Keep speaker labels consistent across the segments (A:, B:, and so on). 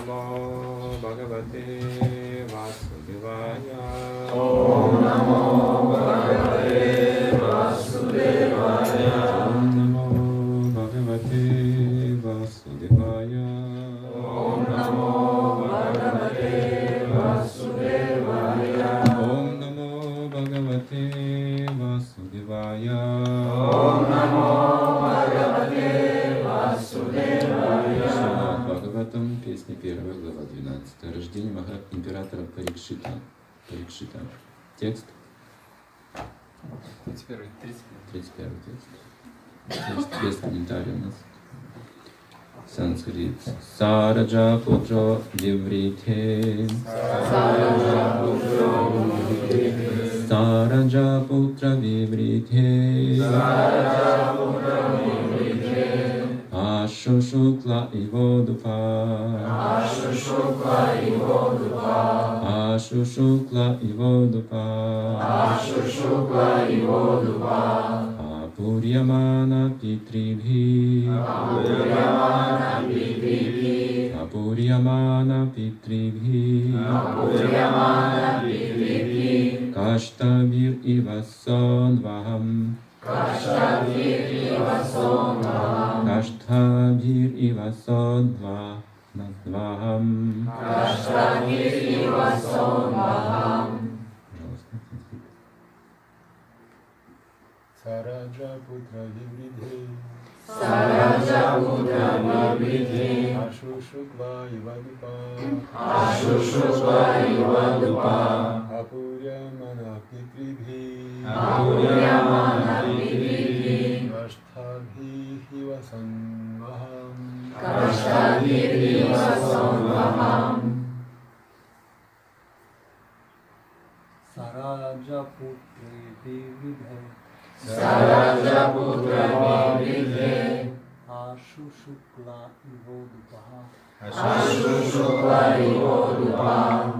A: Namo Bhagavate Vasudevaya.
B: Om Namo Bhagavate Vasudevaya.
A: Om Namo Bhagavate Vasudevaya.
B: Om Namo Bhagavate Vasudevaya.
A: Om Namo Bhagavate Vasudevaya.
B: Om Namo Bhagavate Vasудевая.
A: Шримад Бхагаватам, песня 1, глава 12. Рождение императора Парикшита. Текст.
C: 31
A: 31 текст. Текст без комментариев у нас. Санскрит. Сараджа путро виврите. Сараджа путро виврите. Ашу шукла иводупа.
B: Ашу Шукла Иводупа.
A: Ашу шукла иводупа.
B: Ашу Шукла Иводупа.
A: Апурьямана питрибхи.
B: Апурьямана Питрибхи.
A: Апурьямана питрибхи.
B: Апурьямана Питрибхи.
A: Каштабир ивасонвахам.
B: Каштабир Ивасонвахам.
A: Каштабир ивасонвахам.
B: Каштабир Ивасонвахам.
A: Пожалуйста.
D: Сараджа путра вивридхи.
B: Сараджа Путра Вивридхи.
D: Ашу шукла ивадупа.
B: Ашу Шукла Ивадупа.
D: Апурьямана питрибхи.
B: Апурьямана Питрибхи.
D: Каштабхи васанвахам.
B: Каштабир Ивасонвахам.
C: Сараджа путри вивридхе.
B: Сараджа Путра Вивридхи.
C: Ашу шукла иводупа.
B: Ашу Шукла Иводупа.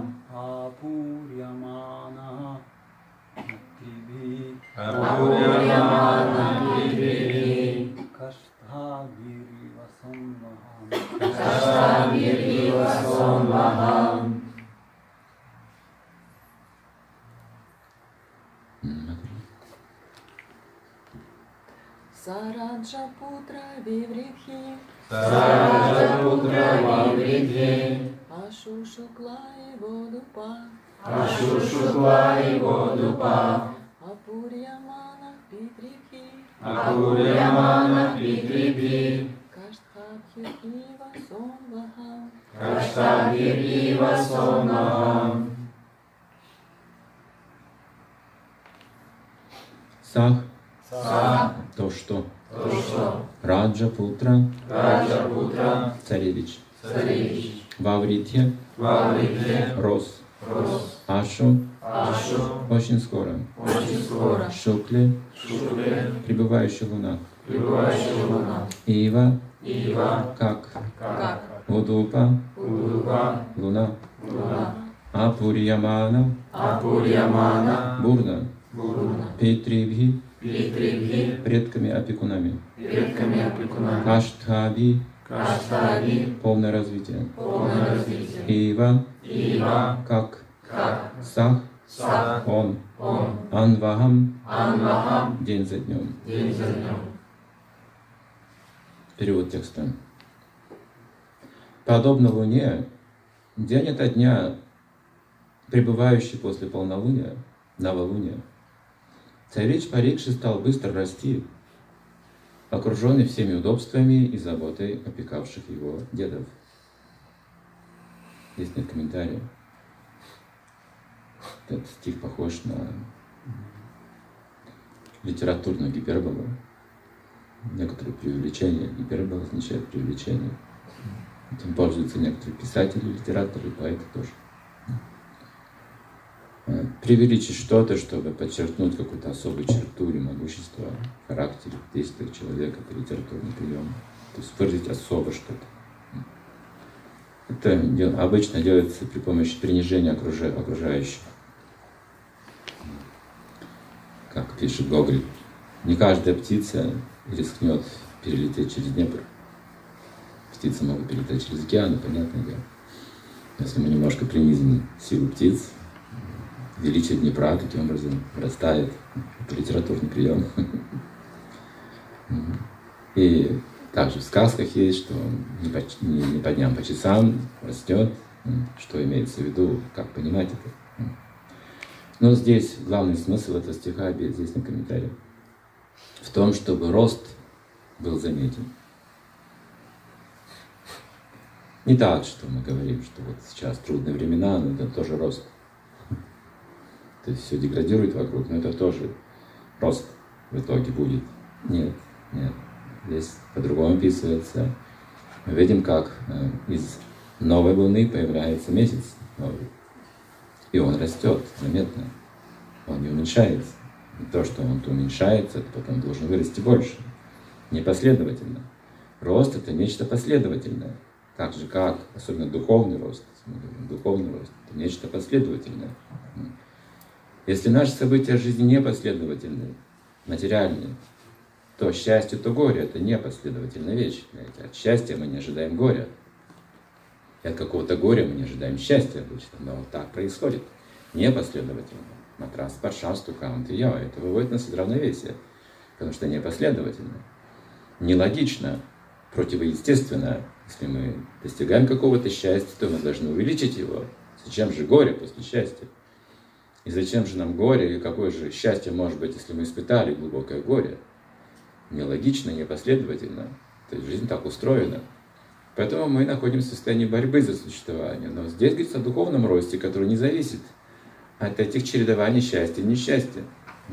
C: Апурьямана питрибхи.
B: Апурьямана Питрибхи.
C: Каштабир Ивасонвахам.
B: Каштабир Ивасонвахам.
E: Сараджа путра вивридхи.
B: Сараджа Путра Вивридхи.
E: Ашу шукла иводупа.
B: Ашу Шукла Иводупа.
E: Апурьямана питрибхи.
B: Апурьямана Питрибхи.
E: Каштабхир ивасонвахам.
B: Каштабир Ивасонвахам.
A: Сах.
B: Сах.
A: То что.
B: То что.
A: Раджа путра.
B: Раджа Путра.
A: Царевич.
B: Царевич.
A: Вавритья.
B: Вавритхе.
A: Рос.
B: Рос.
A: Ашу.
B: Ашу.
A: Очень скоро.
B: Очень скоро.
A: Шукле.
B: Шукле.
A: Пребывающий в лунах.
B: Пребывающий луна.
A: Ива.
B: Ива.
A: Как.
B: Как.
A: Удупа.
B: Удупа.
A: Луна.
B: Луна.
A: Апурьямана.
B: Апурьямана.
A: Бурна.
B: Бурна.
A: Питрибхи.
B: Питрибхи.
A: Предками-опекунами.
B: Предками опекунами.
A: Каштхаби.
B: Каштаби.
A: Полное развитие.
B: Полное развитие.
A: Ива.
B: Ива.
A: Как.
B: Как.
A: Сах.
B: Сах.
A: Он.
B: Он.
A: Анвахам.
B: Анвахам.
A: День за днем.
B: День за днем.
A: Перевод текста. Подобно Луне, день ото дня, пребывающий после полнолуния, новолуния, царевич Парикши стал быстро расти, окруженный всеми удобствами и заботой опекавших его дедов. Здесь нет комментариев. Этот стих похож на литературную гиперболу. Некоторые преувеличения. Гипербола означает преувеличение. Этим пользуются некоторые писатели, литераторы, поэты тоже. Преувеличить что-то, чтобы подчеркнуть какую-то особую черту или могущество в характере, в действиях человека, это литературный прием. То есть выразить особо что-то. Это обычно делается при помощи принижения окружающих. Как пишет Гоголь, не каждая птица рискнет перелететь через Днепр. Птицы могут перелететь через океан, понятное дело. Если мы немножко принизим силу птиц, величие Днепра таким образом растает. Это литературный прием. И также в сказках есть, что не по дням, по часам растет. Что имеется в виду, как понимать это. Но здесь главный смысл этого стиха, здесь на комментарии, в том, чтобы рост был заметен. Не так, что мы говорим, что вот сейчас трудные времена, но это тоже рост. То есть все деградирует вокруг, но это тоже рост в итоге будет. Нет. Здесь по-другому описывается. Мы видим, как из новой луны появляется месяц новый. И он растет заметно. Он не уменьшается. И то, что он уменьшается, это потом должен вырасти больше. Непоследовательно. Рост — это нечто последовательное. Так же, как, особенно духовный рост. Духовный рост — это нечто последовательное. Если наши события жизни непоследовательны, материальные, то счастье, то горе — это непоследовательная вещь. От счастья мы не ожидаем горя. И от какого-то горя мы не ожидаем счастья обычно. Но вот так происходит. Непоследовательно. Матрас, паршасту, каунт и я. Это выводит нас из равновесия. Потому что непоследовательно. Нелогично, противоестественно. Если мы достигаем какого-то счастья, то мы должны увеличить его. Зачем же горе после счастья? И зачем же нам горе? И какое же счастье может быть, если мы испытали глубокое горе? Нелогично, непоследовательно. То есть жизнь так устроена. Поэтому мы находимся в состоянии борьбы за существование. Но здесь говорится о духовном росте, который не зависит от этих чередований счастья и несчастья.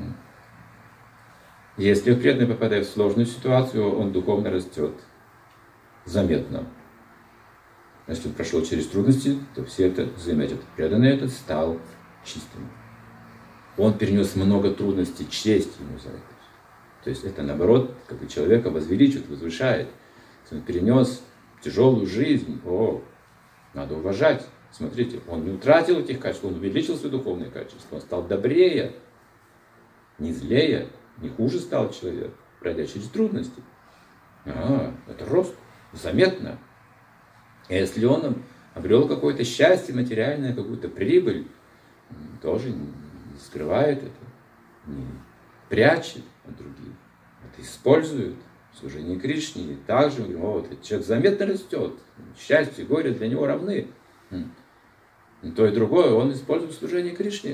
A: Если преданный попадает в сложную ситуацию, он духовно растет заметно. Если он прошел через трудности, то все это заметят. Преданный этот стал чистым. Он перенес много трудностей, честь ему за это. То есть это наоборот, как бы человека возвеличивает, возвышает. Если он перенес тяжелую жизнь, надо уважать. Смотрите, он не утратил этих качеств, он увеличил свои духовные качества, он стал добрее, не злее, не хуже стал человек, пройдя через трудности. Это рост, заметно. И если он обрел какое-то счастье материальное, какую-то прибыль, тоже не скрывает это, не прячет от других, это использует в служении Кришне. И также мы говорим, этот человек заметно растет, счастье и горе для него равны. И то и другое он использует в служении Кришне.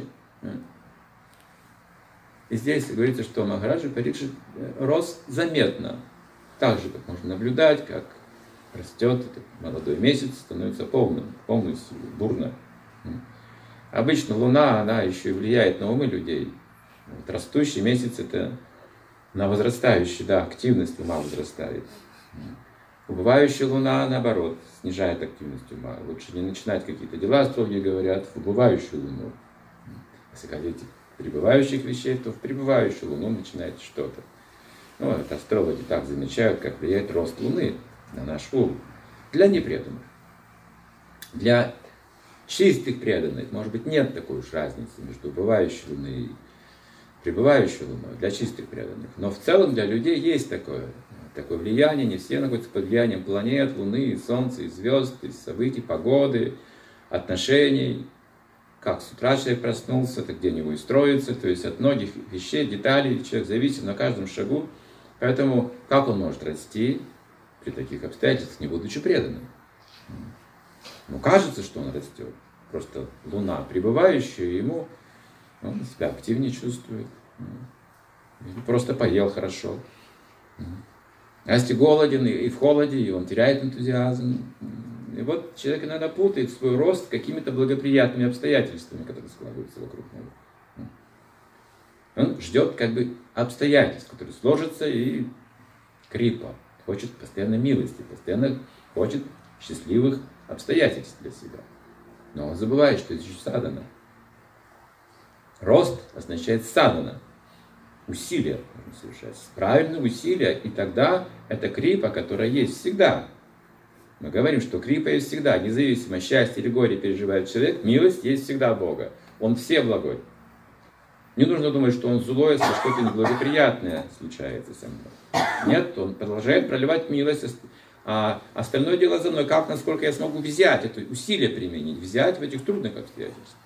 A: И здесь говорится, что Махараджа Парикшит рос заметно. Так же, как можно наблюдать, как растет этот молодой месяц, становится полностью бурно. Обычно Луна, она еще и влияет на умы людей. Вот растущий месяц — это на возрастающий, активность ума возрастает. Убывающая Луна, наоборот, снижает активность ума. Лучше не начинать какие-то дела, астрологи говорят, в убывающую Луну. Если хотите пребывающих вещей, то в пребывающую Луну начинает что-то. Это астрологи так замечают, как влияет рост Луны на наш ум. Для непреданных. Для чистых преданных, может быть, нет такой уж разницы между убывающей Луной и пребывающей Луной, для чистых преданных. Но в целом для людей есть такое влияние. Не все находятся под влиянием планет, Луны, Солнца, и звезд, и событий, погоды, отношений. Как с утра человек проснулся, так где у него и строится. То есть от многих вещей, деталей человек зависит на каждом шагу. Поэтому как он может расти при таких обстоятельствах, не будучи преданным? Кажется, что он растет. Просто Луна, пребывающая ему, он себя активнее чувствует. Или просто поел хорошо. А если голоден и в холоде, и он теряет энтузиазм. И вот человек иногда путает свой рост с какими-то благоприятными обстоятельствами, которые складываются вокруг него. Он ждет обстоятельств, которые сложатся, и крипа. Хочет постоянно милости, постоянно хочет счастливых обстоятельств для себя. Но он забывает, что это еще садхана. Рост означает садхана. Усилия нужно совершать. Правильные усилия, и тогда это крипа, которая есть всегда. Мы говорим, что крипа есть всегда. Независимо, счастье или горе переживает человек, милость есть всегда Бога. Он всеблагой. Не нужно думать, что он злой, если что-то неблагоприятное случается со мной. Нет, он продолжает проливать милость, А остальное дело за мной, как, насколько я смогу взять это усилие применить, взять в этих трудных обстоятельствах.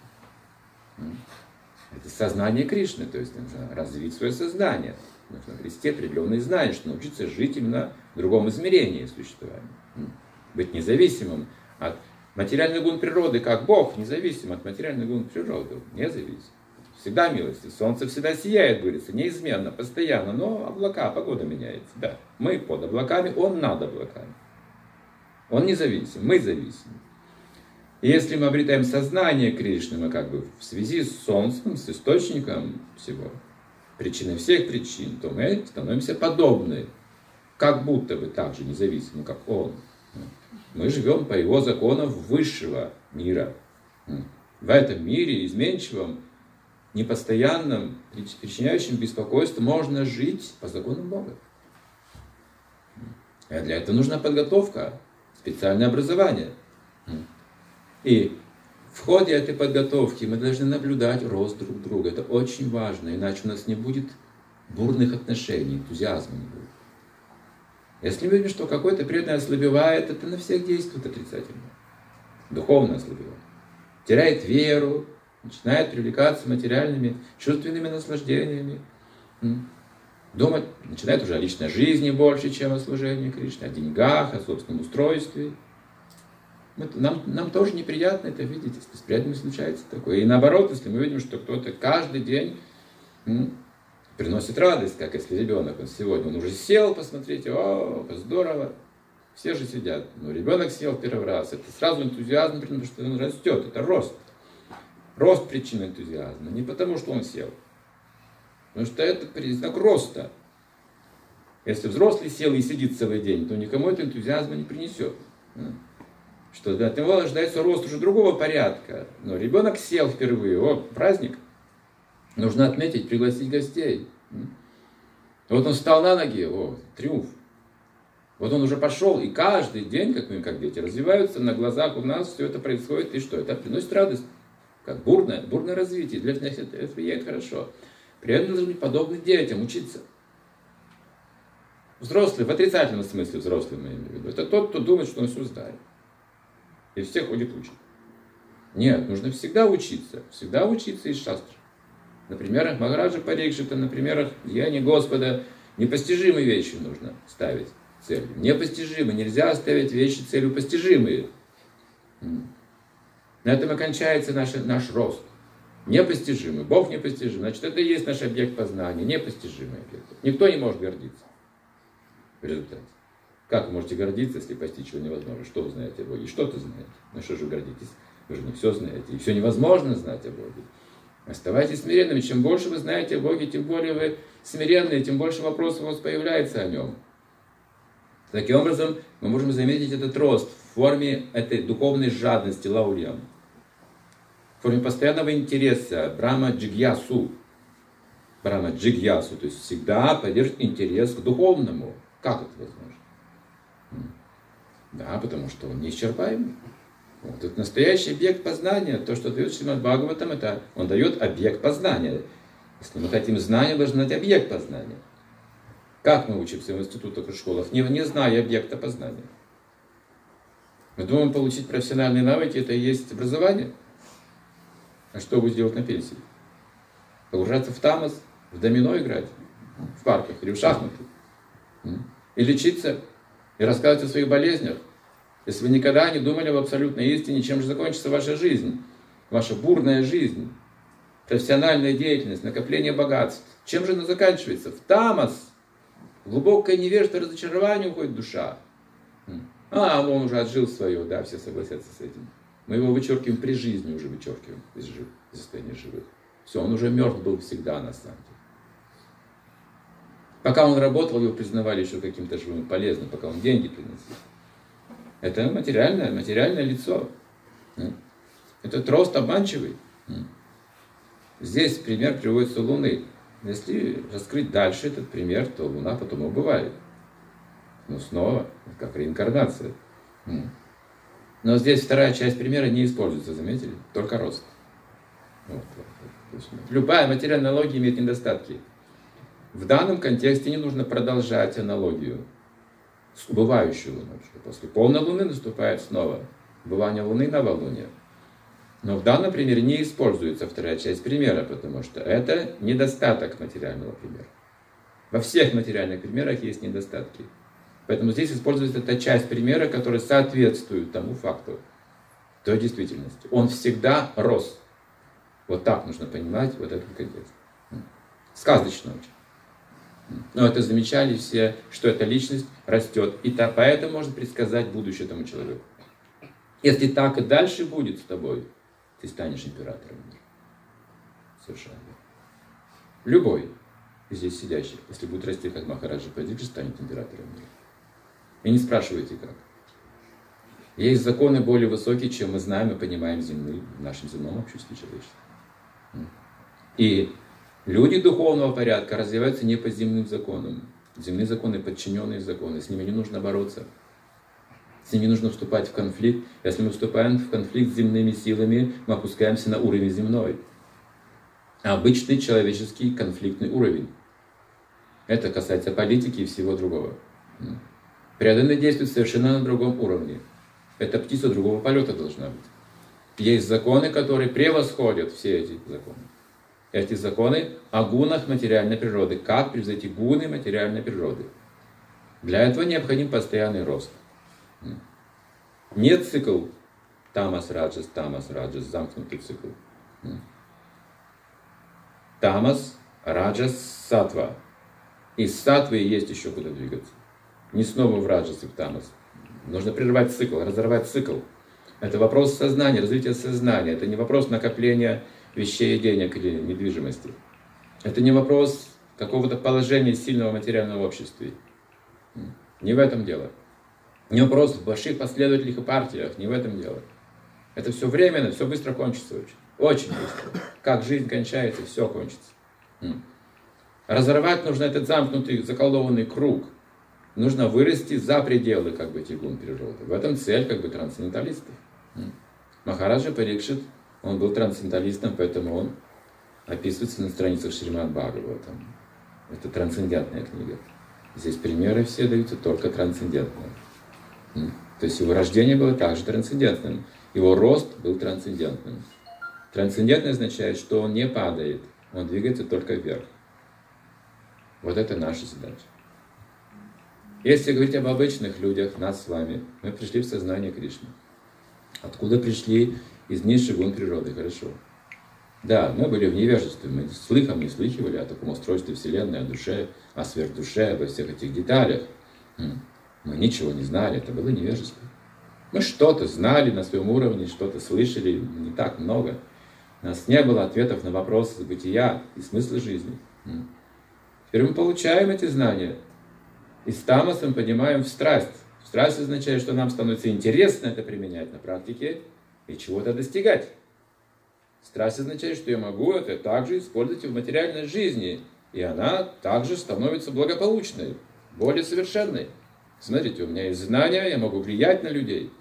A: Это сознание Кришны, то есть нужно развить свое сознание. Нужно обрести определенные знания, что научиться жить именно в другом измерении существования. Быть независимым от материальных гун природы, как Бог, независим от материальных гун природы. Независим. Всегда милости. Солнце всегда сияет, говорится, неизменно, постоянно, но облака, погода меняется. Да. Мы под облаками, он над облаками. Он независим, мы зависим. И если мы обретаем сознание Кришны, мы как бы в связи с Солнцем, с источником всего, причиной всех причин, то мы становимся подобны, как будто бы так же независимы, как он. Мы живем по его законам высшего мира. В этом мире изменчивом, непостоянном, причиняющем беспокойство, можно жить по законам Бога. А для этого нужна подготовка, специальное образование. И в ходе этой подготовки мы должны наблюдать рост друг друга. Это очень важно, иначе у нас не будет бурных отношений, энтузиазма не будет. Если мы видим, что какой-то преданный ослабевает, это на всех действует отрицательно. Духовно ослабевает. Теряет веру, начинает привлекаться материальными, чувственными наслаждениями. Думать, начинает уже о личной жизни больше, чем о служении Кришне, о деньгах, о собственном устройстве. Нам тоже неприятно это видеть, если с преданными случается такое. И наоборот, если мы видим, что кто-то каждый день приносит радость, как если ребенок, он уже сел, посмотрите, о, здорово, все же сидят. Но ребенок сел первый раз, это сразу энтузиазм, потому что он растет, это рост. Рост причины энтузиазма, не потому что он сел. Потому что это признак роста. Если взрослый сел и сидит целый день, то никому это энтузиазма не принесет. Что от него ожидается рост уже другого порядка. Но ребенок сел впервые, праздник. Нужно отметить, пригласить гостей. Вот он встал на ноги, триумф. Вот он уже пошел, и каждый день, как мы, как дети, развиваются, на глазах у нас все это происходит, и что? Это приносит радость. Как бурное развитие, для них это влияет хорошо. При этом должны быть подобны детям, учиться. Взрослый, в отрицательном смысле взрослый, мы имеем в виду, это тот, кто думает, что он все знает. И всех ходит учить. Нет, нужно всегда учиться из шастр. На примерах Махараджа Парикшита, на примерах деяний Господа, непостижимые вещи нужно ставить целью. Непостижимые, нельзя ставить вещи целью постижимые. На этом окончается наш рост. Непостижимый, Бог непостижим. Значит, это и есть наш объект познания, непостижимый объект. Никто не может гордиться в результате. Как вы можете гордиться, если постичь его невозможно? Что вы знаете о Боге? Что ты знаете? Ну что же вы гордитесь? Вы же не все знаете. И все невозможно знать о Боге. Оставайтесь смиренными. Чем больше вы знаете о Боге, тем более вы смиренные, тем больше вопросов у вас появляется о нем. Таким образом, мы можем заметить этот рост в форме этой духовной жадности, лаурьям. В форме постоянного интереса, брахма джигьясу. Брахма джигьясу, то есть всегда поддерживает интерес к духовному. Как это возможно? Да, потому что он неисчерпаемый. Вот это настоящий объект познания. То, что дает Шримад Бхагаватам, это он дает объект познания. Если мы хотим знания, должны дать объект познания. Как мы учимся в институтах и школах, не зная объекта познания? Мы думаем, получить профессиональные навыки, это и есть образование. А что будет делать на пенсии? Погружаться в тамас, в домино играть, в парках или в шахматы. И лечиться, и рассказывать о своих болезнях. Если вы никогда не думали об абсолютной истине, чем же закончится ваша жизнь, ваша бурная жизнь, профессиональная деятельность, накопление богатств. Чем же она заканчивается? В тамас, глубокое невежество, разочарование уходит душа. Он уже отжил свое, да, все согласятся с этим. Мы его вычеркиваем при жизни, уже вычеркиваем из состояния живых. Все, он уже мертв был всегда на самом деле. Пока он работал, его признавали еще каким-то живым полезным, пока он деньги приносил. Это материальное лицо. Этот рост обманчивый. Здесь пример приводится Луны. Если раскрыть дальше этот пример, то Луна потом убывает. Но снова, как реинкарнация. Но здесь вторая часть примера не используется, заметили? Только рост. Любая материальная аналогия имеет недостатки. В данном контексте не нужно продолжать аналогию. с убывающей луной. После полной луны наступает снова убывание луны, новолуние. Но в данном примере не используется вторая часть примера, потому что это недостаток материального примера. Во всех материальных примерах есть недостатки. Поэтому здесь используется та часть примера, которая соответствует тому факту, той действительности. Он всегда рос. Вот так нужно понимать вот этот контекст. Сказочно очень. Но это замечали все, что эта личность растет. И поэтому можно предсказать будущее этому человеку. Если так и дальше будет с тобой, ты станешь императором мира. Совершенно верно. Любой здесь сидящий, если будет расти как Махараджа Парикшит, станет императором мира. И не спрашивайте как. Есть законы более высокие, чем мы знаем и понимаем земные, в нашем земном обществе человечества. И люди духовного порядка развиваются не по земным законам. Земные законы подчиненные законы, с ними не нужно бороться. С ними нужно вступать в конфликт. Если мы вступаем в конфликт с земными силами, мы опускаемся на уровень земной. Обычный человеческий конфликтный уровень. Это касается политики и всего другого. Преданные действуют совершенно на другом уровне. Это птица другого полета должна быть. Есть законы, которые превосходят все эти законы. Эти законы о гунах материальной природы. Как превзойти гуны материальной природы? Для этого необходим постоянный рост. Нет цикл тамас, раджас, замкнутый цикл. Тамас, раджас, сатва. Из сатвы есть еще куда двигаться. Не снова в раджас и в тамас. Нужно прервать цикл, разорвать цикл. Это вопрос сознания, развития сознания. Это не вопрос накопления вещей, денег или недвижимости. Это не вопрос какого-то положения сильного материального общества. Не в этом дело. Не вопрос в больших последовательных партиях, не в этом дело. Это все временно, все быстро кончится очень. Очень быстро. Как жизнь кончается, все кончится. Разорвать нужно этот замкнутый, заколдованный круг. Нужно вырасти за пределы этих гун природы. В этом цель трансценденталистов. Махараджа Парикшит, он был трансценденталистом, поэтому он описывается на страницах Шримад Бхагаватам. Это трансцендентная книга. Здесь примеры все даются только трансцендентные. То есть его рождение было также трансцендентным. Его рост был трансцендентным. Трансцендентное означает, что он не падает, он двигается только вверх. Вот это наша задача. Если говорить об обычных людях, нас с вами, мы пришли в сознание Кришны. Откуда пришли? Из низших гун природы, хорошо. Да, мы были в невежестве, мы слыхом не слыхивали о таком устройстве Вселенной, о душе, о сверхдуше, обо всех этих деталях. Мы ничего не знали, это было невежество. Мы что-то знали на своем уровне, что-то слышали, не так много. У нас не было ответов на вопросы бытия и смысла жизни. Теперь мы получаем эти знания. И с тамасом поднимаем в страсть. Страсть означает, что нам становится интересно это применять на практике и чего-то достигать. Страсть означает, что я могу это также использовать и в материальной жизни. И она также становится благополучной, более совершенной. Смотрите, у меня есть знания, я могу влиять на людей.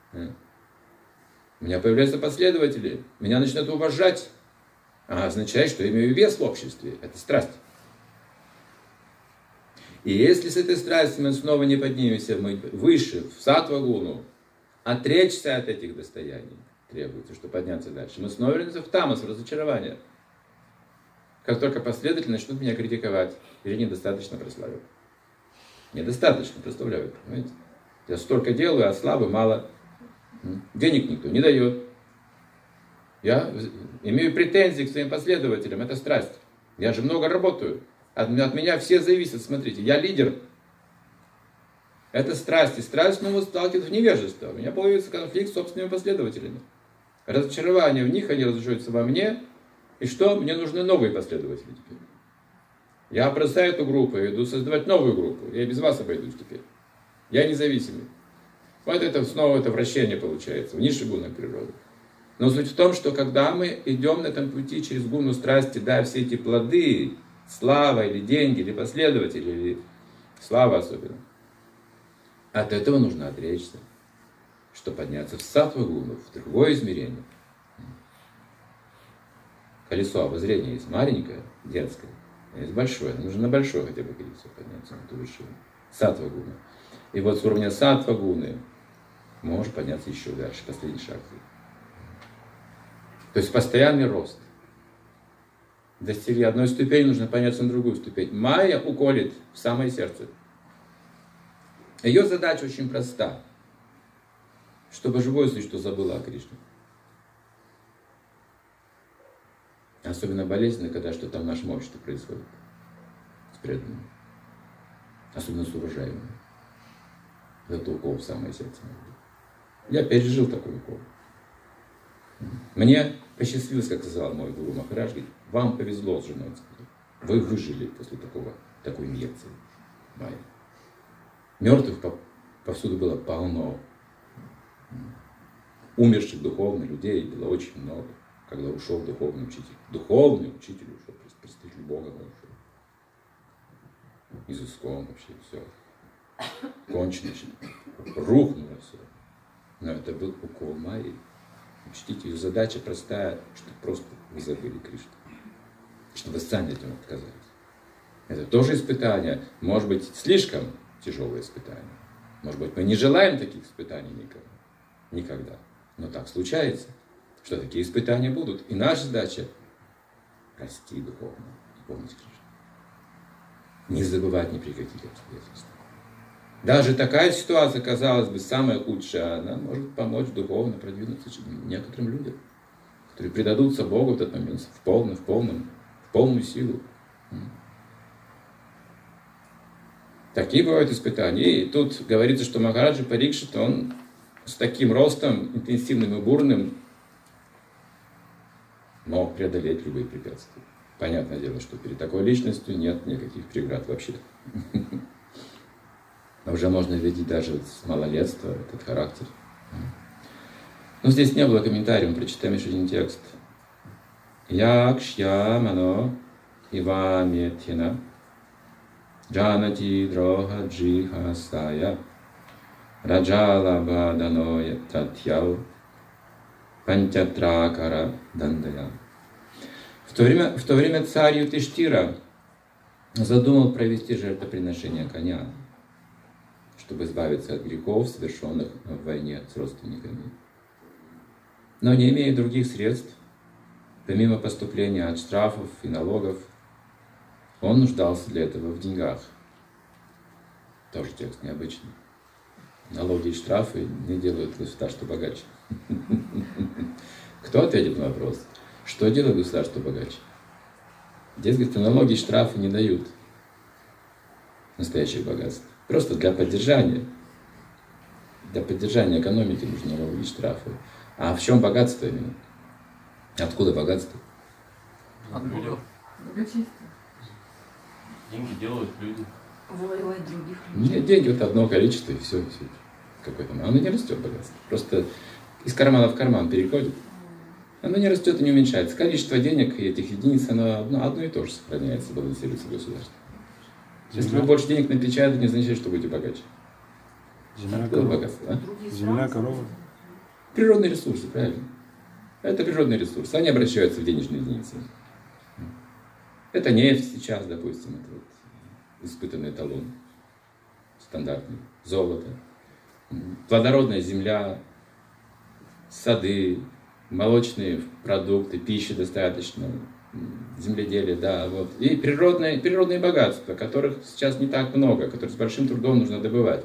A: У меня появляются последователи, меня начинают уважать. А означает, что я имею вес в обществе. Это страсть. И если с этой страстью мы снова не поднимемся, мы выше, в саттва-гуну, отречься от этих достояний требуется, чтобы подняться дальше. Мы снова вернемся в тамас, в разочарование. Как только последователи начнут меня критиковать, или недостаточно прославят. Недостаточно прославляют, понимаете? Я столько делаю, а славы мало. Денег никто не дает. Я имею претензии к своим последователям, это страсть. Я же много работаю. От меня все зависят, смотрите, я лидер. Это страсть, и страсть снова сталкивает в невежество. У меня появится конфликт с собственными последователями. Разочарование в них, они разочаруются во мне. И что? Мне нужны новые последователи теперь. Я бросаю эту группу, я иду создавать новую группу. Я без вас обойдусь теперь. Я независимый. Вот это снова это вращение получается, в низших гунах природы. Но суть в том, что когда мы идем на этом пути через гуну страсти, да, все эти плоды, слава или деньги, или последователи, или слава особенно, от этого нужно отречься, чтобы подняться в саттва-гуну, в другое измерение. Колесо обозрения есть маленькое, детское, есть большое. Нужно на большое хотя бы колесо подняться, на ту вершину. Саттва-гуна. И вот с уровня саттва гуны можешь подняться еще дальше, последний шаг. То есть постоянный рост. Достигли одной ступени, нужно подняться на другую ступень. Майя уколет в самое сердце. Ее задача очень проста. Чтобы живое существо забыло о Кришне. Особенно болезненно, когда что-то в нашем обществе происходит. С преданными. Особенно с уважаемыми. Это укол в самое сердце. Я пережил такой укол. Мне посчастливилось, как сказал мой гуру Махарадж, говорит, вам повезло с женой. Вы выжили после такой инъекции. Майя. Мертвых повсюду было полно. Умерших духовно людей было очень много, когда ушел духовный учитель. Духовный учитель ушел, представитель Бога ушел. Из ИСККОН вообще все. Кончено. Рухнуло все. Но это был укол Майи. Учтите, ее задача простая, чтобы просто вы забыли Кришну. Чтобы сами от него отказались. Это тоже испытание. Может быть, слишком тяжелое испытание. Может быть, мы не желаем таких испытаний никогда. Но так случается, что такие испытания будут. И наша задача расти духовно и помнить Кришну. Не забывать ни при каких обстоятельствах. Даже такая ситуация, казалось бы, самая худшая, она может помочь духовно продвинуться некоторым людям, которые предадутся Богу в этот момент в полную силу. Такие бывают испытания. И тут говорится, что Махараджа Парикшит, он с таким ростом, интенсивным и бурным, мог преодолеть любые препятствия. Понятное дело, что перед такой личностью нет никаких преград вообще. Но уже можно видеть даже с малолетства этот характер. Но здесь не было комментариев, мы прочитаем еще один текст. Якшьямано иваметхина джанати дроха джихасая раджала баданоя татьяу пантятракара дандая. В то время царь Юдхиштира задумал провести жертвоприношение коня, чтобы избавиться от грехов, совершенных в войне с родственниками. Но не имея других средств, помимо поступления от штрафов и налогов, он нуждался для этого в деньгах. Тоже текст необычный. Налоги и штрафы не делают государство богаче. Кто ответит на вопрос? Что делает государство богаче? Здесь, говорит, налоги и штрафы не дают настоящее богатство. Просто для поддержания экономики нужны налоги и штрафы. А в чем богатство именно? Откуда богатство?
B: От людей. Деньги делают люди.
E: Завоевать других людей.
A: Нет, деньги вот одно количество и все. Какое-то. Оно не растет богатство. Просто из кармана в карман переходит. Оно не растет и не уменьшается. Количество денег и этих единиц, оно одно и то же сохраняется, балансируется государство. Если вы больше денег напечатаете, не означает, что будете богаче.
D: Земля,
A: Откуда богатство? А?
D: Земля, корова.
A: Природные ресурсы, правильно. Это природные ресурсы. Они обращаются в денежные единицы. Это нефть сейчас, допустим. Это вот испытанный эталон. Стандартный. Золото. Плодородная земля. Сады. Молочные продукты. Пищи достаточно. Земледелие, да. Вот. И природные богатства, которых сейчас не так много, которые с большим трудом нужно добывать.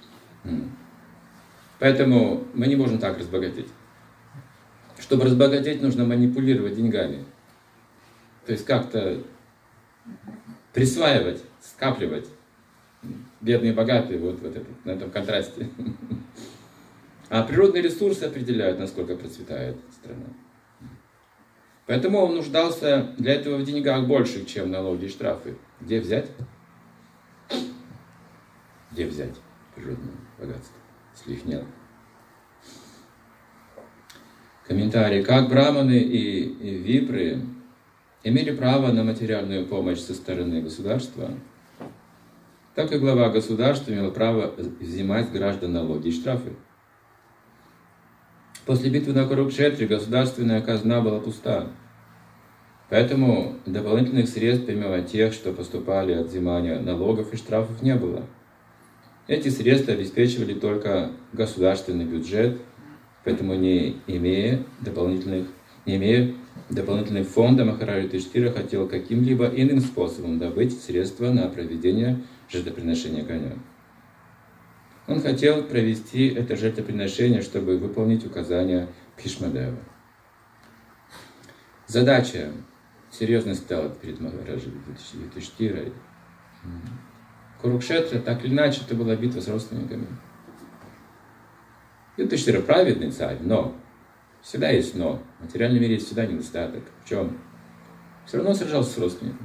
A: Поэтому мы не можем так разбогатеть. Чтобы разбогатеть, нужно манипулировать деньгами. То есть как-то присваивать, скапливать. Бедные и богатые, вот на этом контрасте. А природные ресурсы определяют, насколько процветает страна. Поэтому он нуждался для этого в деньгах больше, чем налоги и штрафы. Где взять? Где взять природное богатство, если их нет? Комментарий. Как браманы и випры имели право на материальную помощь со стороны государства, так и глава государства имел право взимать с граждан налоги и штрафы. После битвы на Курукшетре государственная казна была пуста. Поэтому дополнительных средств, помимо тех, что поступали от взимания налогов и штрафов, не было. Эти средства обеспечивали только государственный бюджет, поэтому не имея дополнительных фонда, Махараджа Юдхиштира хотел каким-либо иным способом добыть средства на проведение жертвоприношения коня. Он хотел провести это жертвоприношение, чтобы выполнить указания Бхишмадева. Задача серьезно стала перед Махараджей Юдхиштирой. Курукшетра, так или иначе, это была битва с родственниками. Юдхиштира праведный царь, но всегда есть но. В материальном мире есть всегда недостаток. В чем? Все равно сражался с родственником.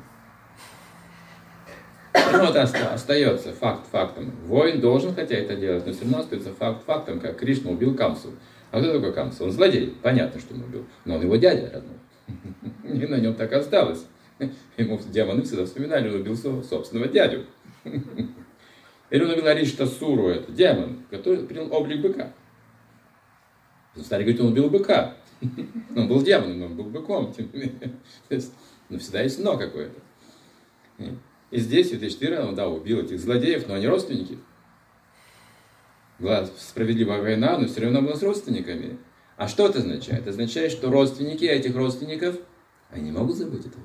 A: Все равно это остается факт фактом. Воин должен хотя это делать, но все равно остается факт фактом, как Кришна убил Камсу. А кто такой Камса? Он злодей, понятно, что он убил. Но он его дядя родной. И на нем так осталось. Ему демоны всегда вспоминали, он убил своего собственного дядю. Или он убил Ариштасуру, это демон, который принял облик быка. Старый говорит, он убил быка. Он был демоном, но он был быком. Но всегда есть но какое-то. И здесь Юдхиштира, он, да, убил этих злодеев, но они родственники. Была справедливая война, но все равно была с родственниками. А что это означает? Это означает, что родственники этих родственников, они не могут забыть этого.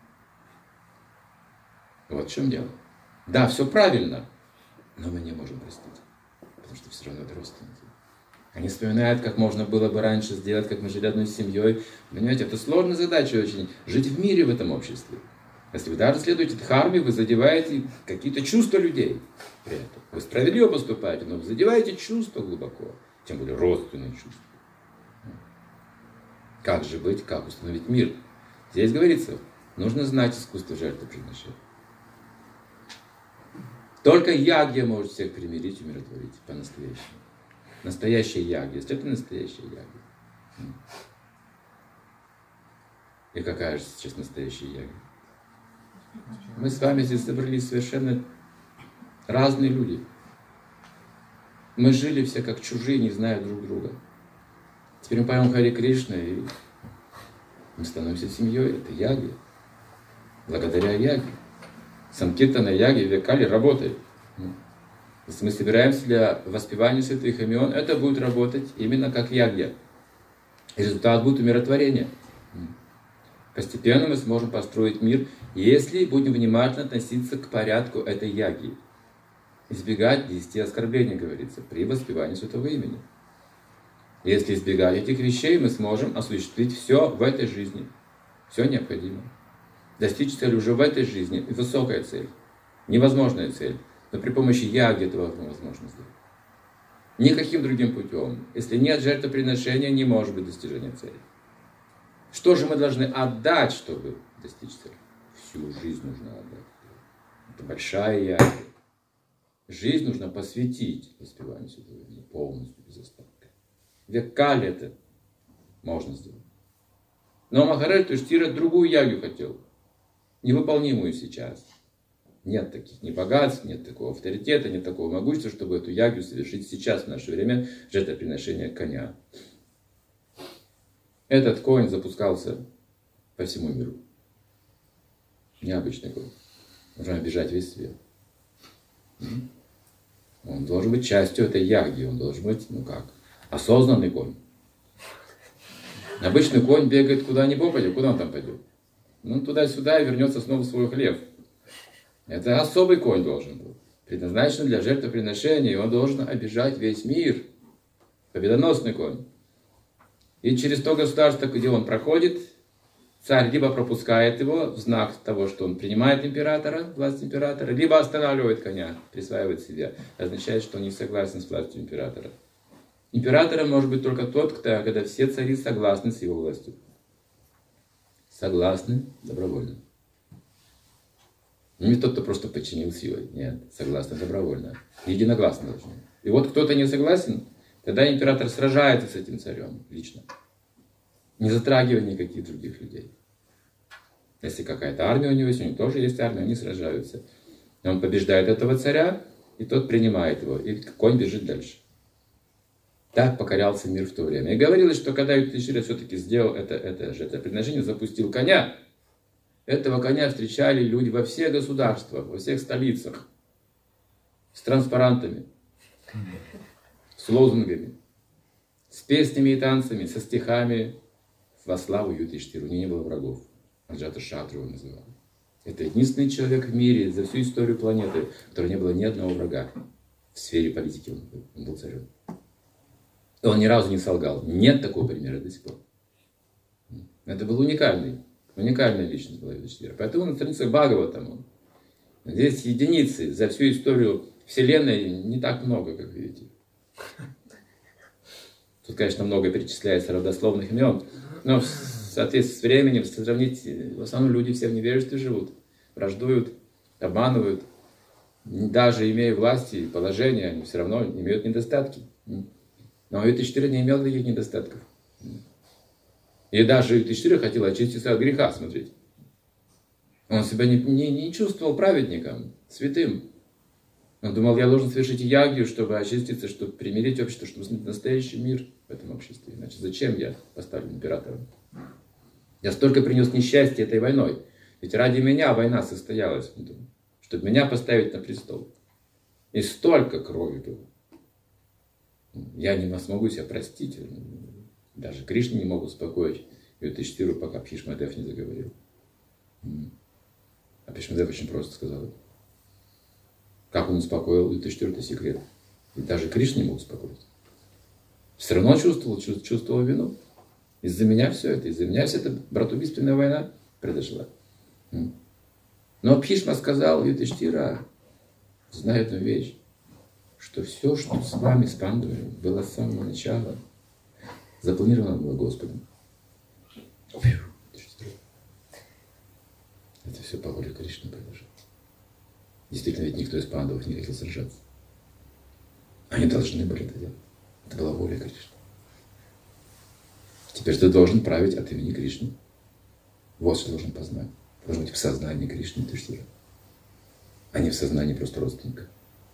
A: Вот в чем дело. Да, все правильно, но мы не можем простить. Потому что все равно это родственники. Они вспоминают, как можно было бы раньше сделать, как мы жили одной семьей. Понимаете, это сложная задача очень, жить в мире в этом обществе. Если вы даже следуете дхарме, вы задеваете какие-то чувства людей при этом. Вы справедливо поступаете, но вы задеваете чувства глубоко, тем более родственные чувства. Как же быть, как установить мир? Здесь говорится, нужно знать искусство жертвоприношения. Только ягья может всех примирить и умиротворить по-настоящему. Настоящая ягья. Это настоящая ягья. И какая же сейчас настоящая ягья? Мы с вами здесь собрались совершенно разные люди. Мы жили все как чужие, не зная друг друга. Теперь мы поем Харе Кришна, и мы становимся семьей. Это ягья. Благодаря ягье. Санкиртана ягья Векали работает. Если мы собираемся для воспевания святых имен, это будет работать именно как ягья. И результат будет умиротворение. Постепенно мы сможем построить мир, если будем внимательно относиться к порядку этой ягьи. Избегать 10 оскорблений, говорится, при воспевании святого имени. Если избегать этих вещей, мы сможем осуществить все в этой жизни. Все необходимо. Достичь цели уже в этой жизни. И высокая цель. Невозможная цель. Но при помощи ягьи это возможно сделать. Никаким другим путем. Если нет жертвоприношения, не может быть достижения цели. Что же мы должны отдать, чтобы достичь цели? Всю жизнь нужно отдать. Это большая ягья. Жизнь нужно посвятить воспеванию святого имени полностью, без остатка. Векали это можно сделать. Но Махарадж Юдхиштира другую ягью хотел. Невыполнимую сейчас. Нет таких ни богатств, нет такого авторитета, нет такого могущества, чтобы эту ягью совершить сейчас, в наше время, жертвоприношение коня. Этот конь запускался по всему миру. Необычный конь. Нужно обижать весь свет. Он должен быть частью этой ягьи. Он должен быть, осознанный конь. Обычный конь бегает куда ни попадет. Куда он там пойдет? Туда-сюда и вернется снова в свой хлев. Это особый конь должен быть. Предназначен для жертвоприношения. И он должен обижать весь мир. Победоносный конь. И через то государство, где он проходит, царь либо пропускает его в знак того, что он принимает императора, власть императора, либо останавливает коня, присваивает себе. Это означает, что он не согласен с властью императора. Императором может быть только тот, когда все цари согласны с его властью. Согласны добровольно. Не тот, кто просто подчинил силой. Нет, согласны добровольно. Единогласно должны. И вот кто-то не согласен, тогда император сражается с этим царем лично. Не затрагивая никаких других людей. Если какая-то армия у него есть, у него тоже есть армия, они сражаются. И он побеждает этого царя, и тот принимает его, и конь бежит дальше. Так покорялся мир в то время. И говорилось, что когда Юдхиштира все-таки сделал это жертвоприношение, запустил коня, этого коня встречали люди во всех государствах, во всех столицах. с транспарантами, с лозунгами, с песнями и танцами, со стихами во славу Юдхиштхиру. У него не было врагов. Аджата Шатру его называл. Это единственный человек в мире за всю историю планеты, у которого не было ни одного врага в сфере политики. Он был царем. И он ни разу не солгал. Нет такого примера до сих пор. Это был уникальная личность была Юдхиштхира. Поэтому на страницах Бхагаватам здесь единицы за всю историю Вселенной не так много, как видите. Тут, конечно, много перечисляется родословных имен, но в соответствии с временем, сравнить, в основном люди все в невежестве живут, враждуют, обманывают. Даже имея власть и положение, они все равно имеют недостатки. Но Юдхиштхира не имел таких недостатков. И даже Юдхиштхира хотел очиститься от греха, смотрите. Он себя не чувствовал праведником, святым. Он думал, я должен совершить ягью, чтобы очиститься, чтобы примирить общество, чтобы создать настоящий мир в этом обществе. Иначе зачем я поставлен императором? Я столько принес несчастья этой войной. Ведь ради меня война состоялась, чтобы меня поставить на престол. И столько крови было. Я не смогу себя простить. Даже Кришна не мог успокоить Юдхиштхиру, пока Бхишмадев не заговорил. А Бхишмадев очень просто сказал. Как он успокоил Юдхиштхиру, это секрет. И даже Кришна не мог успокоить. Все равно чувствовал вину. Из-за меня все это, эта братоубийственная война произошла. Но Бхишма сказал, Юдхиштхира, знай одну вещь, что все, что с вами, с пандавами, было с самого начала, запланировано было Господом. Это все по воле Кришны произошло. Действительно, ведь никто из пандавов не хотел сражаться. Они должны были это делать. Это была воля Кришны. Теперь ты должен править от имени Кришны. Вот что должен познать. Должен быть в сознании Кришны Юдхиштхира, а не в сознании просто родственника.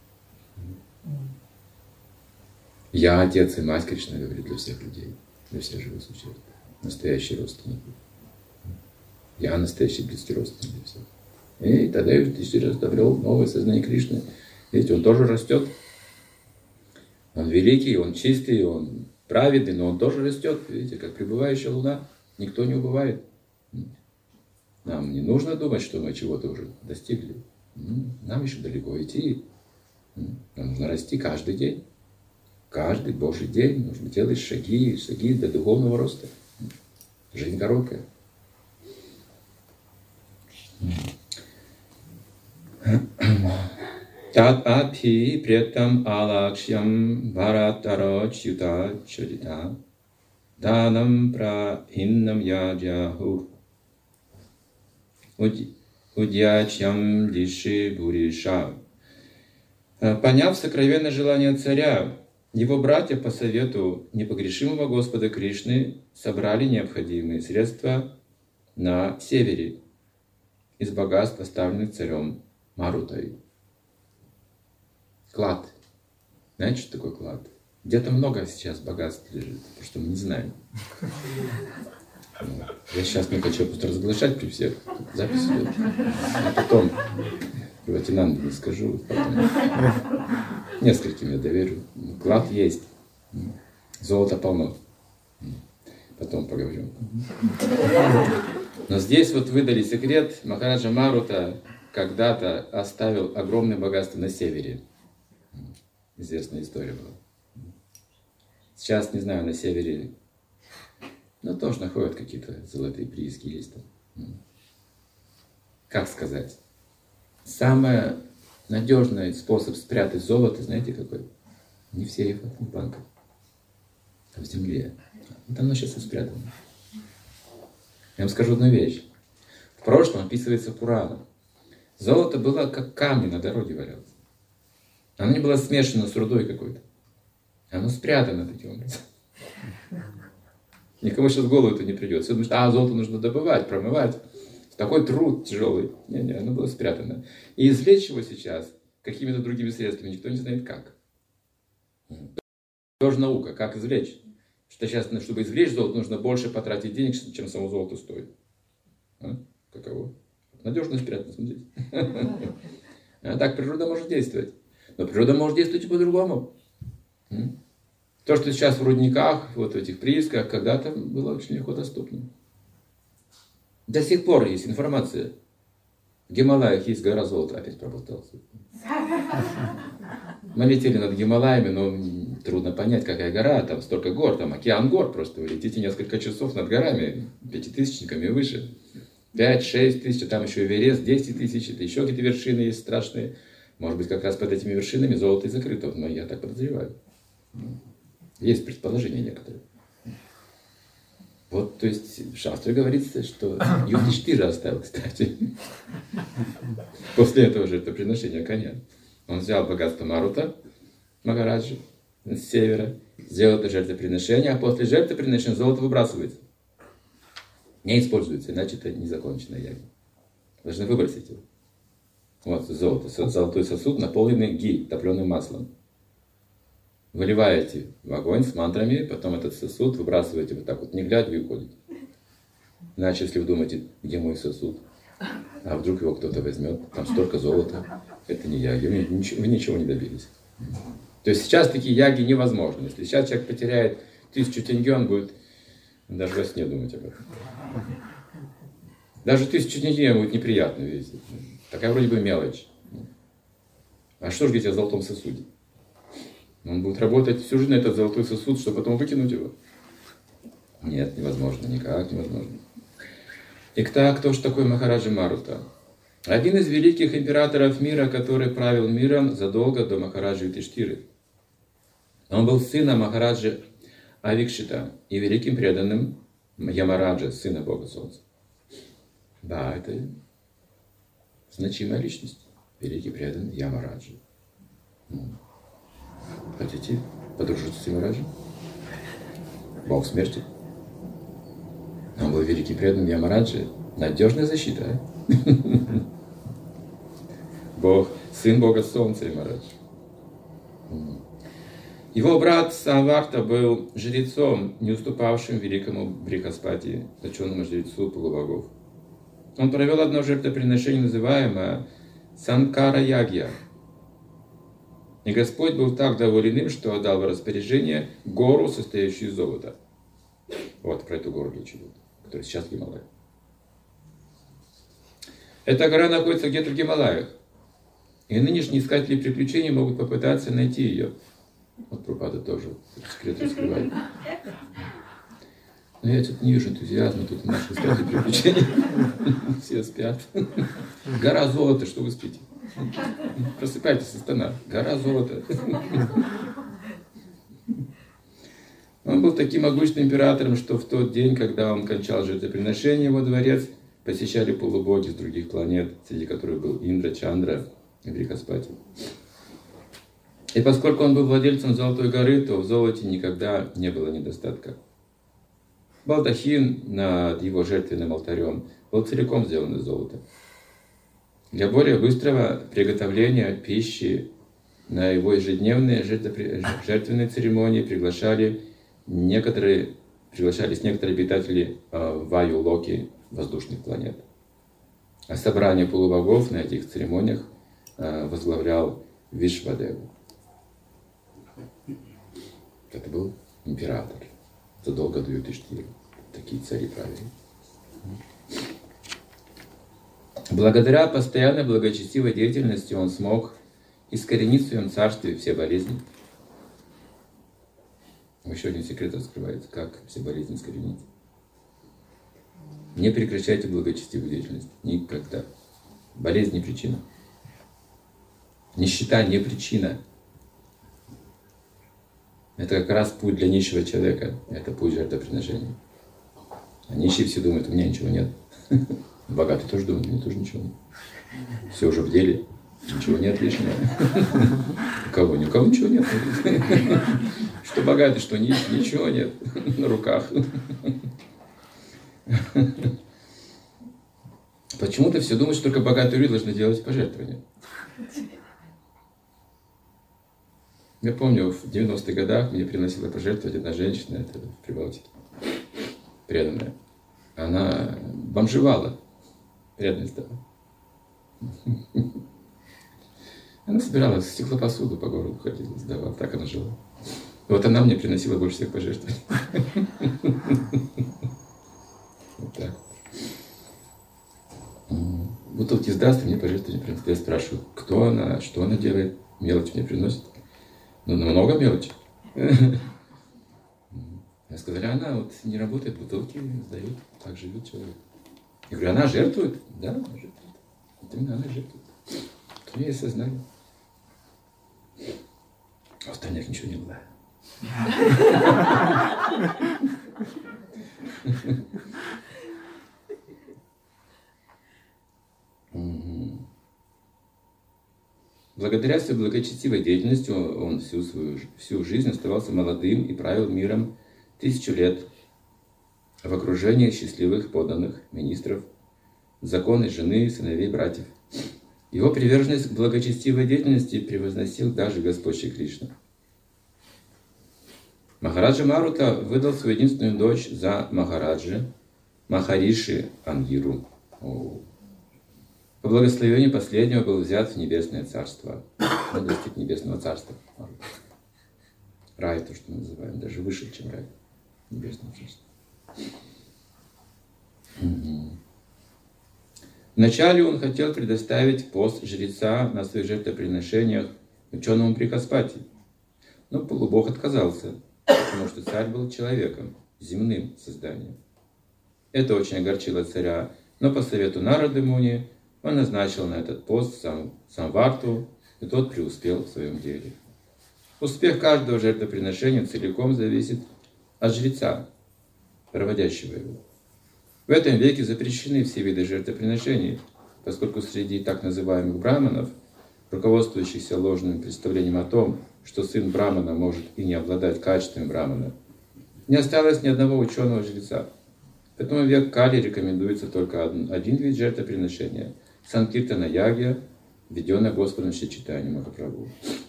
A: Я отец и мать, Кришна говорит, для всех людей, для всех живых существ. Настоящие родственники. Я настоящий близкий родственник для всех. И тогда Юдхиштхира обрел новое сознание Кришны. Видите, он тоже растет. Он великий, он чистый, он праведный, но он тоже растет. Видите, как пребывающая луна. Никто не убывает. Нам не нужно думать, что мы чего-то уже достигли. Нам еще далеко идти. Нам нужно расти каждый день. Каждый Божий день нужно делать шаги для духовного роста. Жизнь короткая. Тат апхи претам алакшьям бхаратарочюта чудита данам прахиннам яджахур удьячьям диши буриша. Поняв сокровенное желание царя, его братья по совету непогрешимого Господа Кришны собрали необходимые средства на севере из богатств, оставленных царем Марутой. Клад. Знаете, что такое клад? Где-то много сейчас богатств лежит, потому что мы не знаем. Я сейчас не хочу просто разглашать при всех. Тут запись идет. А потом Ватинанду не скажу. Потом нескольким я доверю. Клад есть. Золота полно. Потом поговорим. Но здесь вот выдали секрет. Махараджа Марута когда-то оставил огромное богатство на севере. Известная история была. Сейчас, не знаю, на севере, но тоже находят какие-то золотые прииски есть там. Как сказать? Самый надежный способ спрятать золото, знаете какой? Не в сейфах, не в банках, а в земле. Вот оно сейчас и спрятано. Я вам скажу одну вещь. В прошлом описывается Пурана. Золото было как камни на дороге валялось. Оно не было смешано с рудой какой-то. Оно спрятано таким образом. Никому сейчас в голову это не придет. Все думают, золото нужно добывать, промывать. Такой труд тяжелый. Не, оно было спрятано. И извлечь его сейчас какими-то другими средствами никто не знает как. Тоже наука, как извлечь. Что сейчас, чтобы извлечь золото, нужно больше потратить денег, чем само золото стоит. Каково? Надежно спрятано, смотрите. А так природа может действовать. Но природа может действовать и по-другому. То, что сейчас в рудниках, вот в этих приисках, когда-то было очень легко доступно. До сих пор есть информация. В Гималаях есть гора золота, опять проболтался. Мы летели над Гималаями, но трудно понять, какая гора, там столько гор, там океан гор просто. Вы летите несколько часов над горами, пятитысячниками и выше. 5-6 тысяч, там еще Эверест, 10 тысяч, это еще какие-то вершины есть страшные. Может быть, как раз под этими вершинами золото и закрыто, но я так подозреваю. Есть предположения некоторые. Вот, то есть, в Шастре говорится, что Юдхиштира оставил, кстати. После этого жертвоприношения коня. Он взял богатство Марута, Махараджи, с севера, сделал это жертвоприношение, а после жертвоприношения золото выбрасывается. Не используется, иначе это незаконченная яга. Должны выбросить его. Вот золото, золотой сосуд, наполненный ги, топленым маслом. Выливаете в огонь с мантрами, потом этот сосуд выбрасываете вот так вот, не глядя, и уходите. Иначе, если вы думаете, где мой сосуд, а вдруг его кто-то возьмет, там столько золота, это не яги, вы ничего не добились. То есть сейчас такие яги невозможны. Если сейчас человек потеряет 1000 тенге, он будет даже во сне думать об этом. Даже 1000 тенге ему будет неприятно видеть. Такая вроде бы мелочь. А что же говорить о золотом сосуде? Он будет работать всю жизнь на этот золотой сосуд, чтобы потом выкинуть его. Нет, невозможно, никак невозможно. И кто же такой Махараджа Марута? Один из великих императоров мира, который правил миром задолго до Махараджи Юдхиштиры. Он был сыном Махараджи Авикшита и великим преданным Ямараджа, сына Бога Солнца. Да, это значимая личность. Великий преданный Ямараджа. Хотите подружиться с Ямараджем? Бог смерти. Он был великий преданным Ямараджи. Надежная защита. Бог, сын Бога Солнца Ямарадж. Его брат Самварта был жрецом, не уступавшим великому Брихаспати, ученому жрецу полубогов. Он провел одно жертвоприношение, называемое Санкара-ягья. И Господь был так доволен им, что отдал в распоряжение гору, состоящую из золота. Вот про эту гору речь идет, которая сейчас в Гималаях. Эта гора находится где-то в Гималаях. И нынешние искатели приключений могут попытаться найти ее. Вот Прабхупада тоже секрет раскрывает. Но я тут не вижу энтузиазма, тут наши искатели приключений. Все спят. Гора золота, что вы спите? Просыпайтесь со стона. Гора золота. Он был таким могучим императором, что в тот день, когда он кончал жертвоприношение, его дворец посещали полубоги с других планет, среди которых был Индра, Чандра и Брихаспати. И поскольку он был владельцем Золотой горы, то в золоте никогда не было недостатка. Балдахин над его жертвенным алтарем был целиком сделан из золота. Для более быстрого приготовления пищи на его ежедневные жертвенные церемонии приглашались некоторые обитатели Ваю-Локи, воздушных планет. А собрание полубогов на этих церемониях возглавлял Вишвадева. Это был император. Задолго до Юдхиштиры. Такие цари правили. Благодаря постоянной благочестивой деятельности он смог искоренить в своем царстве все болезни. Еще один секрет раскрывается, как все болезни искоренить. Не прекращайте благочестивую деятельность. Никогда. Болезнь не причина. Нищета не причина. Это как раз путь для нищего человека. Это путь жертвоприношения. А нищие все думают, у меня ничего нет. Богатый тоже думает, у меня тоже ничего нет. Все уже в деле. Ничего нет лишнего. У кого? Ни у кого ничего нет. Что богатый, что нищий, ничего нет на руках. Почему-то все думают, что только богатые люди должны делать пожертвования. Я помню, в 90-х годах мне приносила пожертвовать одна женщина, это в Прибалтике, преданная. Она бомжевала, преданность дала. Она собирала стеклопосуду, по городу ходила, сдавала, так она жила. Вот она мне приносила больше всех пожертвований. Вот так. Бутылки сдаст, и мне пожертвования приносит. Я спрашиваю, кто она, что она делает. Мелочь мне приносит. Ну, много мелочи. Я сказали, она вот не работает, бутылки сдает, так живет человек. Я говорю, она жертвует? Да, она жертвует. Вот именно она жертвует. У нее есть сознание. А остальных ничего не было. Благодаря своей благочестивой деятельности он всю жизнь оставался молодым и правил миром 1000 лет в окружении счастливых подданных, министров, законной жены, сыновей, братьев. Его приверженность к благочестивой деятельности превозносил даже Господь Шри Кришна. Махараджа Марута выдал свою единственную дочь за Махараджи, Махариши Ангиру. По благословению последнего был взят в небесное царство. Он достиг небесного царства. Рай, то, что мы называем, даже выше, чем рай. Небесное царство. Вначале он хотел предоставить пост жреца на своих жертвоприношениях ученому Брихаспати, но полубог отказался, потому что царь был человеком, земным созданием. Это очень огорчило царя, но по совету Нарады Муни он назначил на этот пост Самварту, и тот преуспел в своем деле. Успех каждого жертвоприношения целиком зависит от жреца, проводящего его. В этом веке запрещены все виды жертвоприношений, поскольку среди так называемых браманов, руководствующихся ложным представлением о том, что сын брамана может и не обладать качествами брамана, не осталось ни одного ученого жреца. Поэтому в век Кали рекомендуется только один вид жертвоприношения – Санкиртана Ягья, введенная Господом Шри Чайтанья Махапрабху.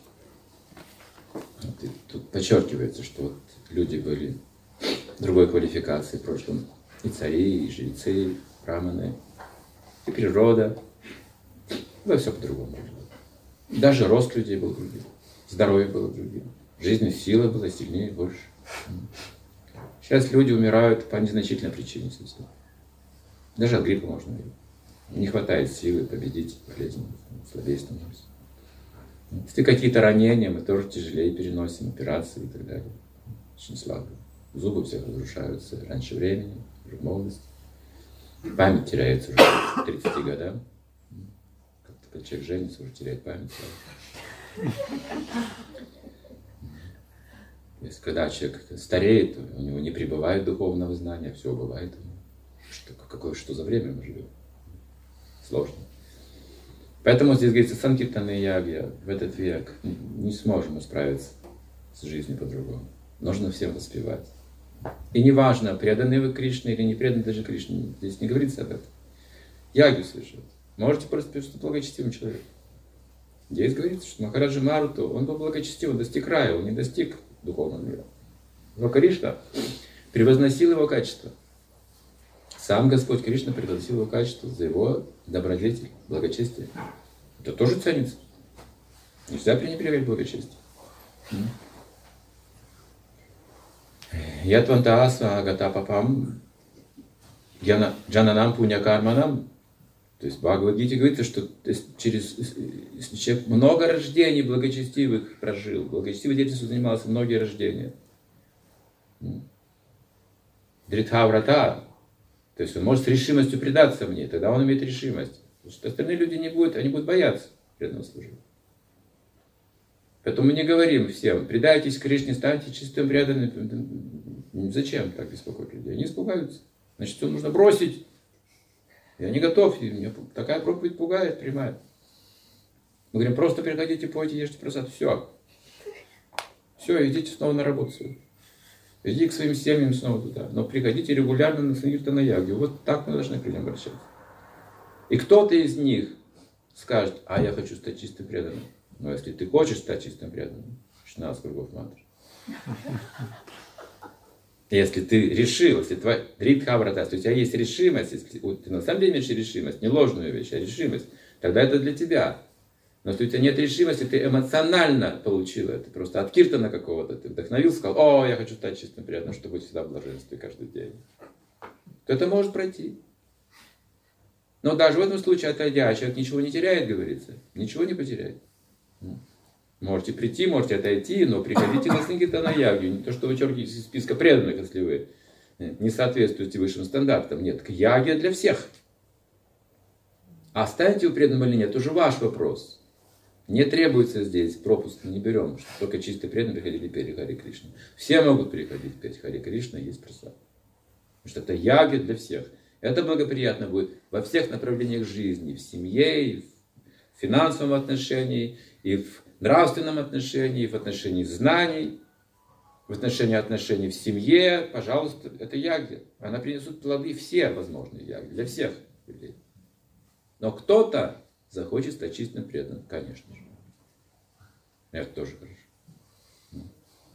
A: Тут подчеркивается, что вот люди были другой квалификации в прошлом. И цари, и жрецы, и браманы, и природа. Да, все по-другому. Даже рост людей был другим, здоровье было другим, жизненная сила была сильнее, больше. Сейчас люди умирают по незначительной причине. Даже от гриппа можно умереть. Не хватает силы победить болезнь, слабее становится. Если какие-то ранения, мы тоже тяжелее переносим, операции и так далее. Очень слабые. Зубы все разрушаются раньше времени, уже в молодости. Память теряется уже к 30 годам. Как-то человек женится, уже теряет память. Если когда человек стареет, у него не прибывает духовного знания, все бывает. Что за время мы живем? Сложно. Поэтому здесь говорится, Санкиртана Ягья в этот век не сможем справиться с жизнью по-другому. Нужно всем воспевать. И неважно, преданы вы Кришне или не преданы даже Кришне, здесь не говорится об этом. Ягью совершать. Можете просто быть благочестивым человеком. Здесь говорится, что Махараджа Маруту, он был благочестив, он достиг рая, он не достиг духовного мира. Но Кришна превозносил его качество. Сам Господь Кришна превозносил его качество за его добродетель, благочестие. Это тоже ценится. Нельзя пренебрегать благочестием. Ятвантааса агата папам джананам пуньякарманам. То есть в Бхагавад-гите говорится, что если человек много рождений благочестивых прожил, благочестивой деятельностью занимался многие рождения. Дритхаврата, то есть он может с решимостью предаться мне, тогда он имеет решимость. Потому что остальные люди не будут, они будут бояться преданного служения. Поэтому мы не говорим всем, предайтесь Кришне, станьте чистым преданным. Зачем так беспокоить людей? Они испугаются. Значит, все нужно бросить. Я не готов, и меня такая проповедь пугает, принимает. Мы говорим, просто приходите, пойте, ешьте просад. Все. Все, идите снова на работу свою. Идите к своим семьям снова туда. Но приходите регулярно на Санкиртана Ягью. Вот так мы должны к людям обращаться. И кто-то из них скажет, а я хочу стать чистым преданным. Но если ты хочешь стать чистым преданным, 16 кругов мантры. Если ты решил, если твоя дритхаврата, если у тебя есть решимость, если ты на самом деле имеешь решимость, не ложную вещь, а решимость, тогда это для тебя. Но если у тебя нет решимости, ты эмоционально получил это. Просто от киртана какого-то ты вдохновился, сказал: о, я хочу стать чистым преданным, чтобы быть всегда в блаженстве каждый день. То это может пройти. Но даже в этом случае, отойдя, человек ничего не теряет, говорится. Ничего не потеряет. Можете прийти, можете отойти, но приходите на Санкиртана Ягью. Не то, что вычеркиваете из списка преданных, если вы не соответствуете высшим стандартам. Нет, ягья для всех. А станете вы преданным или нет, это уже ваш вопрос. Не требуется здесь, пропуск не берем, что только чистые преданные приходили петь Харе Кришна. Все могут приходить петь Харе Кришна, есть просад. Потому что это ягья для всех. Это благоприятно будет во всех направлениях жизни. В семье, и в финансовом отношении, и в нравственном отношении, и в отношении знаний, в отношении в семье. Пожалуйста, это ягья. Она принесет плоды, все возможные ягьи, для всех людей. Но кто-то захочет стать чистым преданным, конечно же. Это тоже хорошо.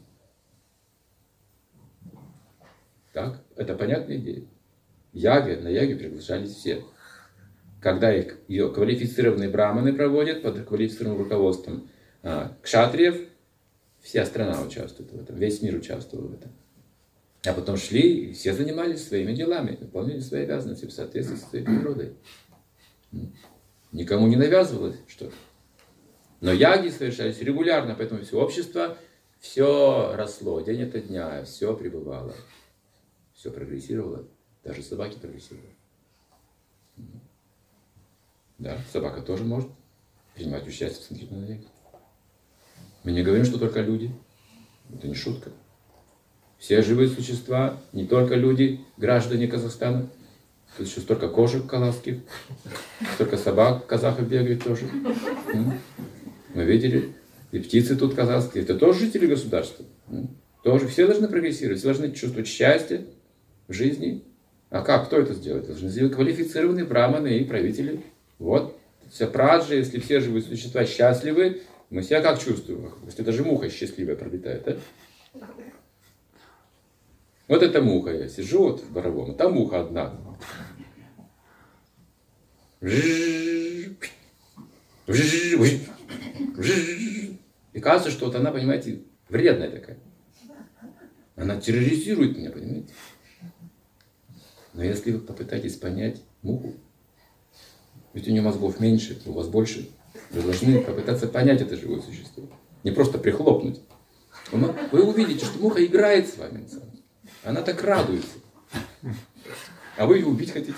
A: Так, это понятная идея. На ягью приглашались все. Когда ее квалифицированные браманы проводят под квалифицированным руководством кшатриев, вся страна участвует в этом, весь мир участвовал в этом. А потом шли, и все занимались своими делами, выполняли свои обязанности в соответствии со своей природой. Никому не навязывалось что-то. Но яги совершались регулярно, поэтому все общество, все росло, день ото дня, все пребывало, все прогрессировало, даже собаки прогрессировали. Да, собака тоже может принимать участие в Санкиртана Ягье. Мы не говорим, что только люди. Это не шутка. Все живые существа, не только люди, граждане Казахстана. Тут еще столько кошек казахских, столько собак казахов бегает тоже. Мы видели. И птицы тут казахские. Это тоже жители государства. Тоже все должны прогрессировать, все должны чувствовать счастье в жизни. А как? Кто это сделает? Это должны сделать квалифицированные браманы и правители. Вот. Все праджи, если все живые существа счастливы, мы себя как чувствуем? Если даже муха счастливая пролетает, да? Вот эта муха, я сижу вот в Боровом, там муха одна. И кажется, что вот она, понимаете, вредная такая. Она терроризирует меня, понимаете? Но если вы попытаетесь понять муху, ведь у нее мозгов меньше, у вас больше, вы должны попытаться понять это живое существо. Не просто прихлопнуть. Вы увидите, что муха играет с вами. Она так радуется. А вы ее убить хотите.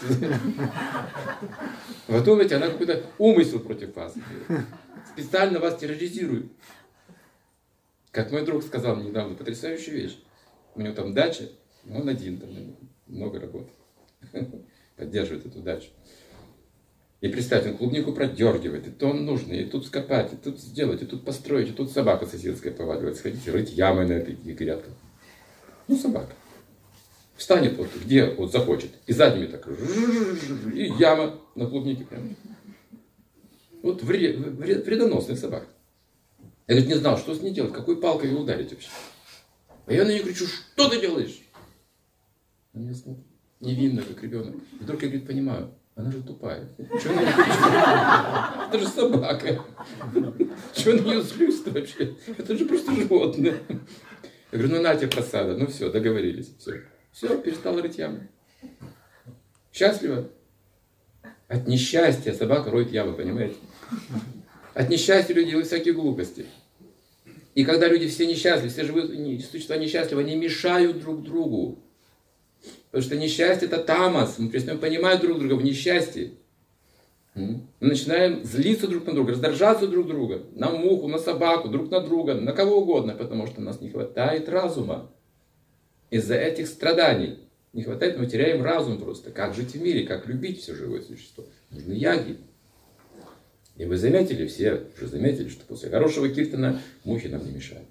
A: Вы думаете, она какой-то умысел против вас. Специально вас терроризирует. Как мой друг сказал мне недавно, потрясающую вещь. У него там дача, он один, там много работает. Поддерживает эту дачу. И представьте, он клубнику продергивает, и то он нужно, и тут скопать, и тут сделать, и тут построить, и тут собака соседская поваливает. Сходите, рыть ямы на этой грядках. Ну, собака. Встанет вот где вот захочет, и задними так, и яма на клубнике прям. Вот вредоносный собака. Я говорит, не знал, что с ней делать, какой палкой ее ударить вообще. А я на нее кричу, что ты делаешь? На меня смотрит, невинно, как ребенок. И вдруг я, говорит, понимаю, она же тупая. Чего на нее кричу? Это же собака. Чего на нее злюсь-то вообще? Это же просто животное. Я говорю, ну на тебе просада. Ну все, договорились. Все, перестал рыть ямы. Счастливо. От несчастья собака роет ямы, понимаете? От несчастья люди делают всякие глупости. И когда люди все несчастливы, все живые существа несчастливы, они мешают друг другу. Потому что несчастье это тамас. Мы перестаем понимать друг друга в несчастье. Мы начинаем злиться друг на друга, раздражаться друг друга. На муху, на собаку, друг на друга, на кого угодно. Потому что у нас не хватает разума. Из-за этих страданий. Не хватает, мы теряем разум просто. Как жить в мире, как любить все живое существо. Нужны яги. И вы заметили, все уже заметили, что после хорошего киртана мухи нам не мешают.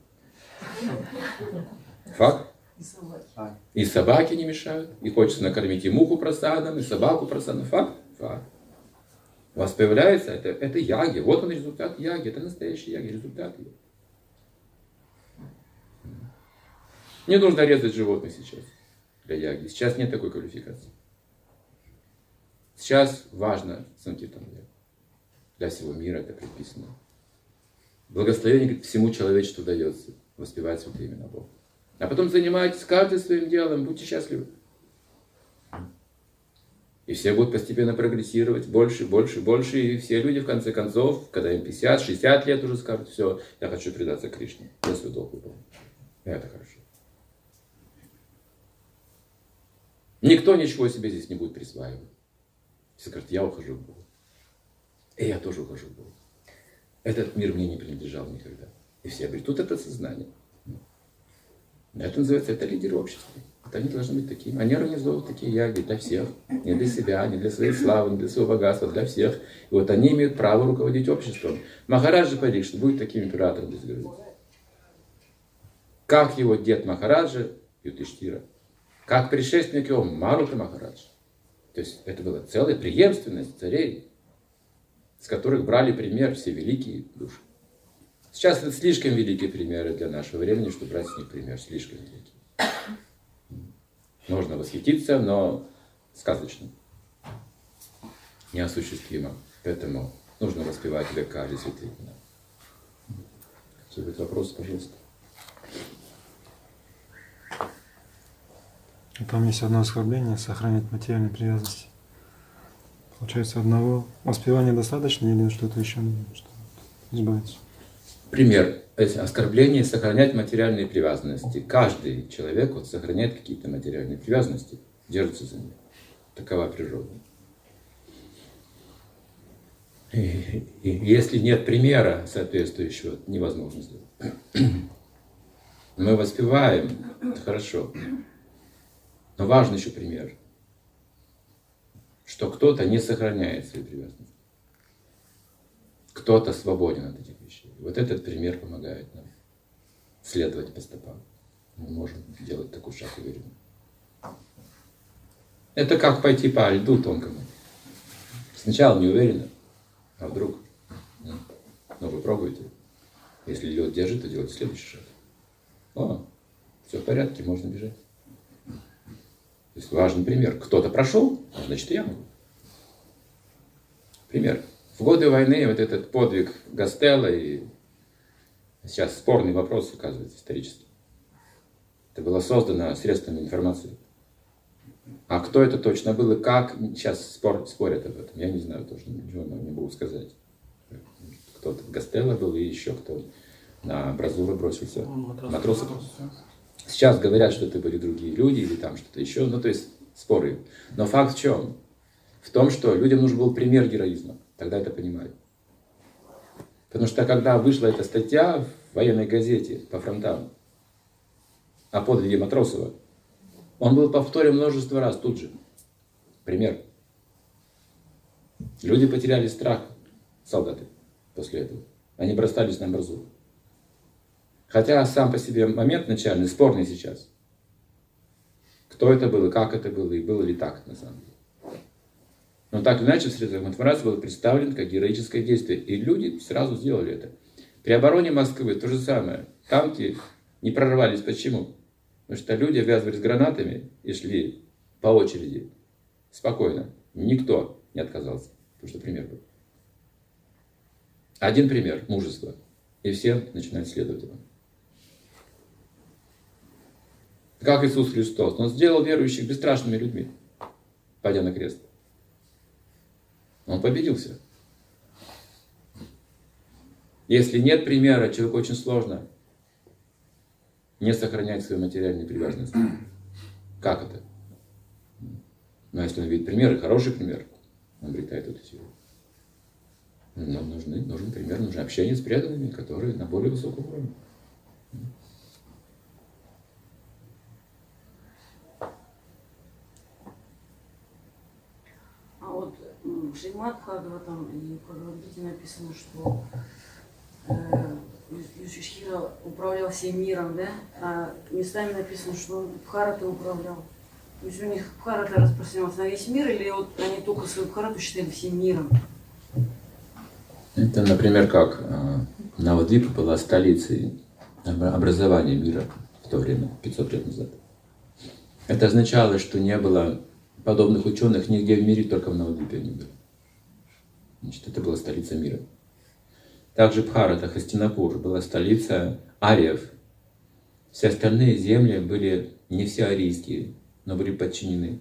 A: Факт. И собаки не мешают. И хочется накормить и муху просадом, и собаку просадом. Факт. Факт. У вас появляется, это яги. Вот он результат яги. Это настоящий яги, результат ее. Не нужно резать животных сейчас для яги. Сейчас нет такой квалификации. Сейчас важно Санкиртана Ягья. Для всего мира это предписано. Благословение, говорит, всему человечеству дается. Воспевать святые имена Бога. А потом занимайтесь каждым своим делом, будьте счастливы. И все будут постепенно прогрессировать, больше, больше, больше. И все люди, в конце концов, когда им 50, 60 лет уже скажут, все, я хочу предаться Кришне. Я свой долг выполню. И это хорошо. Никто ничего себе здесь не будет присваивать. Все скажут, я ухожу в Бога. И я тоже ухожу в Бога. Этот мир мне не принадлежал никогда. И все обретут это сознание. Это называется, это лидеры общества. Вот они должны быть такими. Они организовывают такие яги для всех. Не для себя, не для своей славы, не для своего богатства, для всех. И вот они имеют право руководить обществом. Махараджа Парикшит будет таким императором, здесь говорится. Как его дед Махараджа Юдхиштира, как предшественник его Марута Махараджа. То есть это была целая преемственность царей, с которых брали пример все великие души. Сейчас это слишком великие примеры для нашего времени, чтобы брать с них пример. Слишком великие. Можно восхититься, но сказочно. Неосуществимо. Поэтому нужно воспевать века или святые имена. Если будет вопрос, пожалуйста.
D: Там есть одно оскорбление — сохранять материальные привязанности. Получается, одного воспевания достаточно или что-то еще нужно, чтобы избавиться?
A: Пример. Оскорбление — сохранять материальные привязанности. Каждый человек вот сохраняет какие-то материальные привязанности, держится за них. Такова природа. И если нет примера соответствующего, невозможно сделать. Мы воспеваем, это хорошо. Но важен еще пример, что кто-то не сохраняет свои привязанности. Кто-то свободен от этих вещей. Вот этот пример помогает нам следовать по стопам. Мы можем делать такой шаг уверенно. Это как пойти по льду тонкому. Сначала не уверенно, а вдруг. Но вы пробуйте. Если лед держит, то делайте следующий шаг. О, все в порядке, можно бежать. То есть важный пример. Кто-то прошел, значит и я могу. Пример. В годы войны вот этот подвиг Гастелло, и сейчас спорный вопрос, оказывается, исторически. Это было создано средствами информации. А кто это точно был и как, сейчас спорят об этом. Я не знаю тоже, ничего не могу сказать. Кто-то Гастелло был и еще кто на амбразуру бросился. Матросов. Сейчас говорят, что это были другие люди или там что-то еще. Ну, то есть споры. Но факт в чем? В том, что людям нужен был пример героизма. Тогда это понимали. Потому что когда вышла эта статья в военной газете по фронтам о подвиге Матросова, он был повторен множество раз тут же. Пример. Люди потеряли страх, солдаты, после этого. Они бросались на амбразуру. Хотя сам по себе момент начальный спорный сейчас. Кто это был, и как это было, и было ли так на самом деле. Но так или иначе в средствах информации было представлено как героическое действие. И люди сразу сделали это. При обороне Москвы то же самое. Танки не прорвались. Почему? Потому что люди обвязывались гранатами и шли по очереди. Спокойно. Никто не отказался. Потому что пример был. Один пример. Мужество. И все начинают следовать ему. Как Иисус Христос. Он сделал верующих бесстрашными людьми, пойдя на крест. Он победился. Если нет примера, человеку очень сложно не сохранять свои материальные привязанности. Как это? Но если он видит примеры, хороший пример, он обретает эту силу. Нам нужен пример, нужно общение с преданными, которые на более высоком уровне.
E: А вот в Шримад Бхагаватам и в Бхагавад-гите написано, что Юдхиштира управлял всем миром, да? А местами написано, что он Бхаратой управлял. То есть у них Бхарата распространялась на весь мир, или вот они только свою Бхарату считали всем миром?
A: Это, например, как Навадвипа была столицей образования мира в то время, 500 лет назад. Это означало, что не было подобных ученых нигде в мире, только в Навадвипе не было. Значит, это была столица мира. Также Бхарата, Хастинапур, была столица ариев. Все остальные земли были не все арийские, но были подчинены.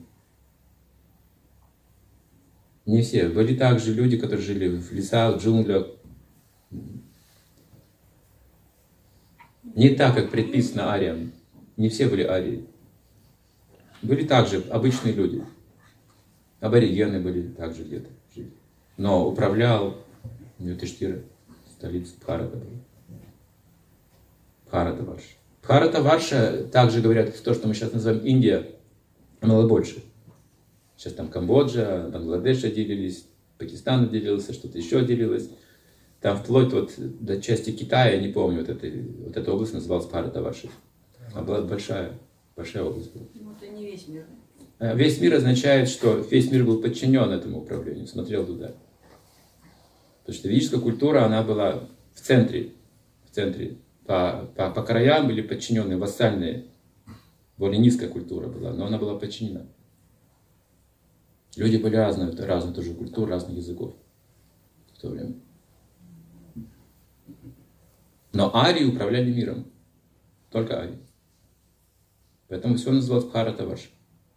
A: Не все. Были также люди, которые жили в лесах, в джунглях. Не так, как предписано ариям. Не все были арии. Были также обычные люди. Аборигены были также где-то жили. Но управлял Юдхиштира, столица Бхарата была. Бхаратаварша. Бхаратаварша, также говорят, то, что мы сейчас называем Индия, было больше. Сейчас там Камбоджа, Бангладеш отделились, Пакистан отделился, что-то еще отделилось. Там вплоть вот до части Китая, я не помню, вот эта область называлась Бхаратаваршей. Она была большая область была.
E: Ну, это не весь мир.
A: Весь мир означает, что весь мир был подчинен этому управлению, смотрел туда. Потому что ведическая культура, она была в центре. По краям были подчиненные, вассальные. Более низкая культура была, но она была подчинена. Люди были разные тоже культур, разных языков в то время. Но арии управляли миром. Только арии. Поэтому все называлось Бхаратаварша.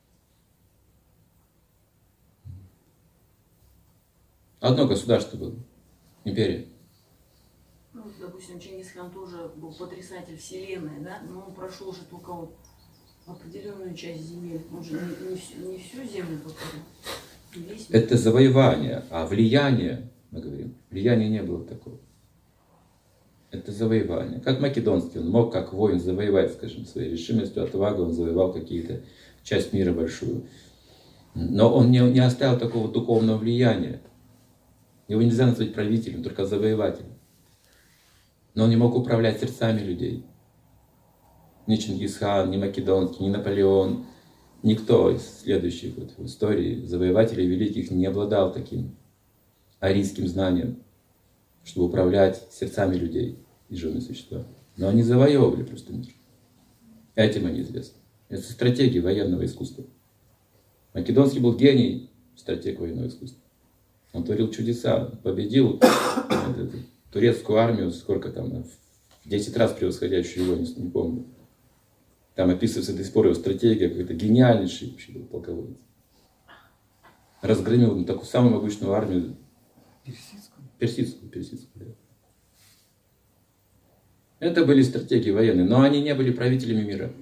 A: Одно государство было. Империя.
E: Ну, допустим, Чингисхан тоже был потрясатель вселенной, да? Но он прошел же только вот определенную часть земель. Он же не всю землю покорил.
A: Это завоевание, а влияние, мы говорим, влияния не было такого. Это завоевание. Как Македонский, он мог как воин завоевать, скажем, своей решимостью, отвагой, он завоевал какие-то часть мира большую. Но он не оставил такого духовного влияния. Его нельзя назвать правителем, только завоевателем. Но он не мог управлять сердцами людей. Ни Чингисхан, ни Македонский, ни Наполеон, никто из следующих вот в истории завоевателей великих не обладал таким арийским знанием, чтобы управлять сердцами людей и живыми существами. Но они завоевывали просто мир. Этим они известны. Это стратегия военного искусства. Македонский был гений стратег военного искусства. Он творил чудеса, победил турецкую армию, сколько там, в 10 раз превосходящую его, не помню. Там описывается до сих пор его стратегия, какой-то гениальнейший вообще был полководец. Разгромил такую самую могучную армию. Персидскую, да. Это были стратегии военные, но они не были правителями мира.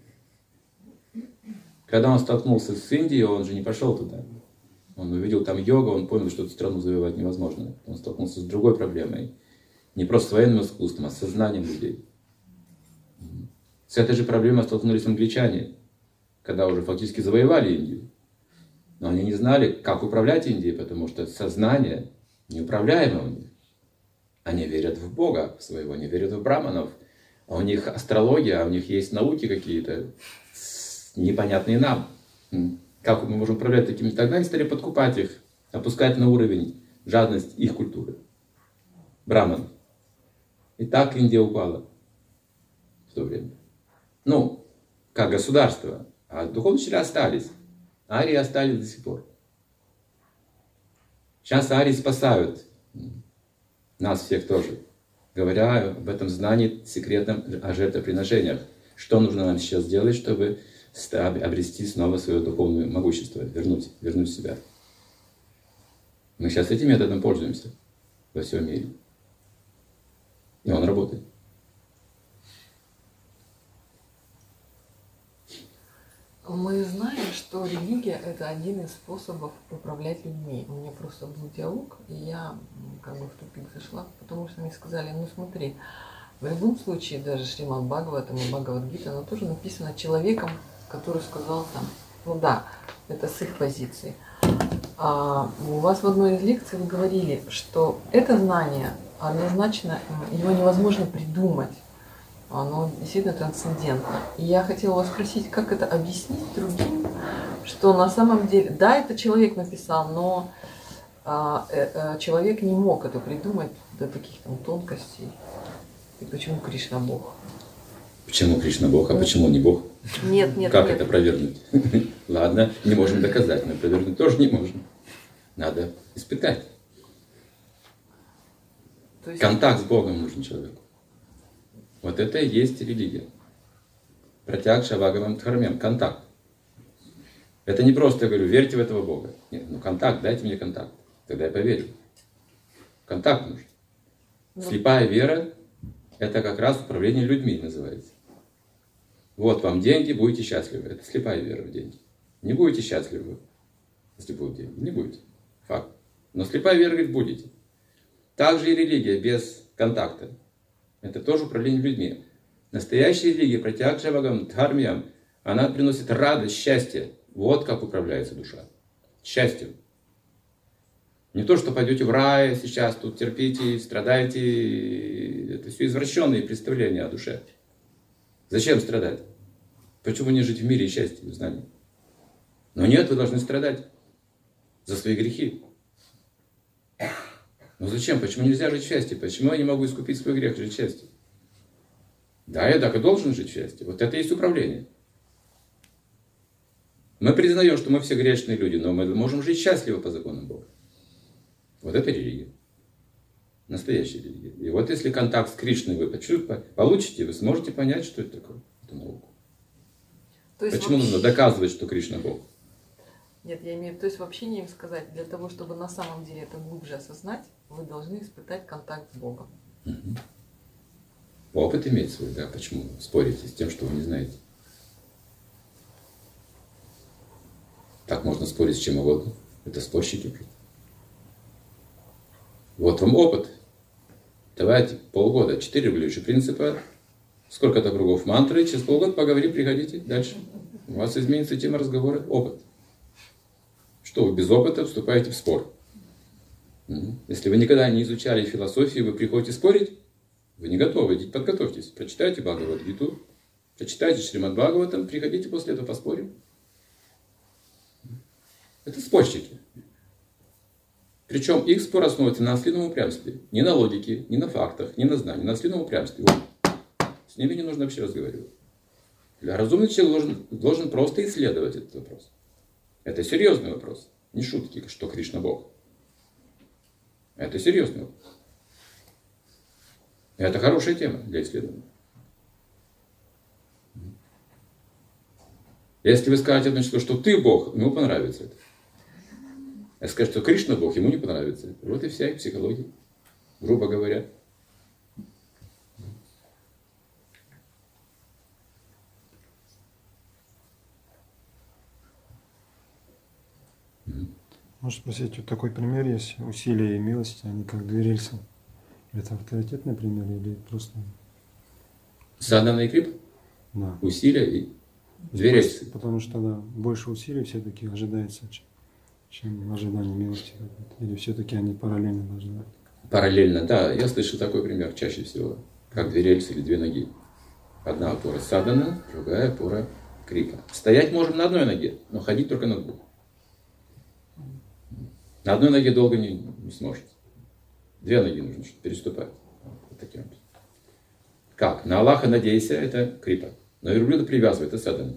A: Когда он столкнулся с Индией, он же не пошел туда. Он увидел там йогу, он понял, что эту страну завоевать невозможно. Он столкнулся с другой проблемой. Не просто с военным искусством, а с сознанием людей. С этой же проблемой столкнулись англичане, когда уже фактически завоевали Индию. Но они не знали, как управлять Индией, потому что сознание неуправляемо у них. Они верят в Бога своего, они верят в браманов. А у них астрология, а у них есть науки какие-то, непонятные нам. Как мы можем управлять такими? Тогда они стали подкупать их, опускать на уровень жадность их культуры. Браман. И так Индия упала в то время. Ну, как государство. А духовные учителя остались. Арии остались до сих пор. Сейчас арии спасают нас всех тоже, говоря об этом знании секретном о жертвоприношениях. Что нужно нам сейчас сделать, чтобы обрести снова свое духовное могущество, вернуть себя. Мы сейчас этим методом пользуемся во всем мире. И он работает.
F: Мы знаем, что религия – это один из способов управлять людьми. У меня просто был диалог, и я как бы в тупик зашла, потому что мне сказали, ну смотри, в любом случае даже Шримад Бхагаватам и Бхагавад-гита, оно тоже написано человеком, который сказал там, ну да, это с их позиции. А у вас в одной из лекций вы говорили, что это знание однозначно, его невозможно придумать. Оно действительно трансцендентно. И я хотела вас спросить, как это объяснить другим, что на самом деле, да, это человек написал, но человек не мог это придумать до таких там тонкостей. И почему Кришна Бог?
A: Почему Кришна Бог, а почему не Бог?
F: Нет.
A: Как это опровергнуть? Ладно, не можем доказать, но опровергнуть тоже не можем. Надо испытать.
F: То есть...
A: Контакт с Богом нужен человеку. Вот это и есть религия. Пратьякша Бхагавам Дхармям. Контакт. Это не просто, я говорю, верьте в этого Бога. Нет, ну контакт, дайте мне контакт. Тогда я поверю. Контакт нужен. Слепая вера – это как раз управление людьми называется. Вот вам деньги, будете счастливы. Это слепая вера в деньги. Не будете счастливы, если будут деньги. Не будете. Факт. Но слепая вера говорит, будете. Также и религия без контакта. Это тоже управление людьми. Настоящая религия, Пратьякша Бхагавам Дхармям, она приносит радость, счастье. Вот как управляется душа. Счастьем. Не то, что пойдете в рай, сейчас тут терпите, страдаете. Это все извращенные представления о душе. Зачем страдать? Почему не жить в мире и счастье, в знании? Но нет, вы должны страдать за свои грехи. Но зачем? Почему нельзя жить в счастье? Почему я не могу искупить свой грех, жить в счастье? Да, я так и должен жить в счастье. Вот это и есть управление. Мы признаем, что мы все грешные люди, но мы можем жить счастливо по законам Бога. Вот это религия. Настоящая религия. И вот если контакт с Кришной вы получите, вы сможете понять, что это такое. Это науку.
F: То есть
A: почему нужно доказывать, что Кришна Бог?
F: Нет, я имею в виду, то есть в общении им сказать, для того, чтобы на самом деле это глубже осознать, вы должны испытать контакт с Богом.
A: Угу. Опыт иметь свой, да. Почему спорите с тем, что вы не знаете? Так можно спорить с чем угодно. Это спорщики. Вот вам опыт. Давайте полгода, 4 регулирующих принципа, сколько-то кругов мантры, через полгода поговорим, приходите дальше. У вас изменится тема разговора, опыт. Что вы без опыта вступаете в спор. Если вы никогда не изучали философию, вы приходите спорить, вы не готовы, идите подготовьтесь. Прочитайте Бхагавад-гиту, прочитайте Шримад Бхагаватам, приходите после этого поспорим. Это спорщики. Причем их спор основывается на наследном упрямстве. Не на логике, не на фактах, не на знании, на наследном упрямстве. Вот. С ними не нужно вообще разговаривать. Разумный человек должен просто исследовать этот вопрос. Это серьезный вопрос. Не шутки, что Кришна Бог. Это серьезный вопрос. Это хорошая тема для исследования. Если вы скажете, значит, что ты Бог, ему понравится это. Если скажете, что Кришна Бог, ему не понравится. Вот и вся их психология, грубо говоря.
D: Можно спросить, вот такой пример есть, усилия и милости, они как две рельсы. Это авторитетный пример или просто...
A: Садхана и крип,
D: Да.
A: усилия и две рельсы.
D: Потому что да, больше усилий все-таки ожидается, чем ожидание милости. Или все-таки они параллельно должны быть.
A: Параллельно, да. Я слышал такой пример чаще всего. Как две рельсы или две ноги. Одна опора садхана, другая опора крипа. Стоять можем на одной ноге, но ходить только на двух. На одной ноге долго не сможете. Две ноги нужно переступать. Вот таким образом. Как? На Аллаха надейся, это крипа. На верблюда привязывай, это садхана.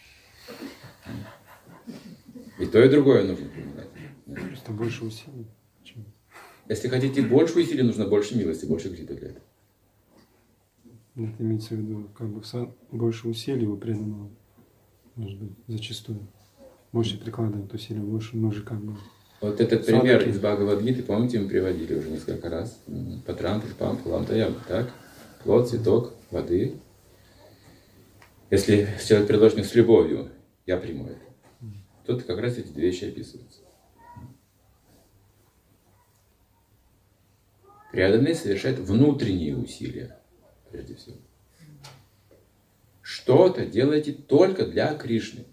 A: И то, и другое нужно применять.
D: Просто больше усилий. Чем...
A: Если хотите больше усилий, нужно больше милости, больше крипа для этого.
D: Это имеется в виду, как бы больше усилий у преданного, может быть, зачастую. Больше прикладывает усилий, больше мы же как бы...
A: Вот этот пример из Бхагавад-гиты, помните, мы приводили уже несколько раз. Патран, Пушпам, Палантаям. Так? Плод, цветок, воды. Если человек предложит с любовью, я приму это. Тут как раз эти две вещи описываются. Преданный совершает внутренние усилия, прежде всего. Что-то делайте только для Кришны.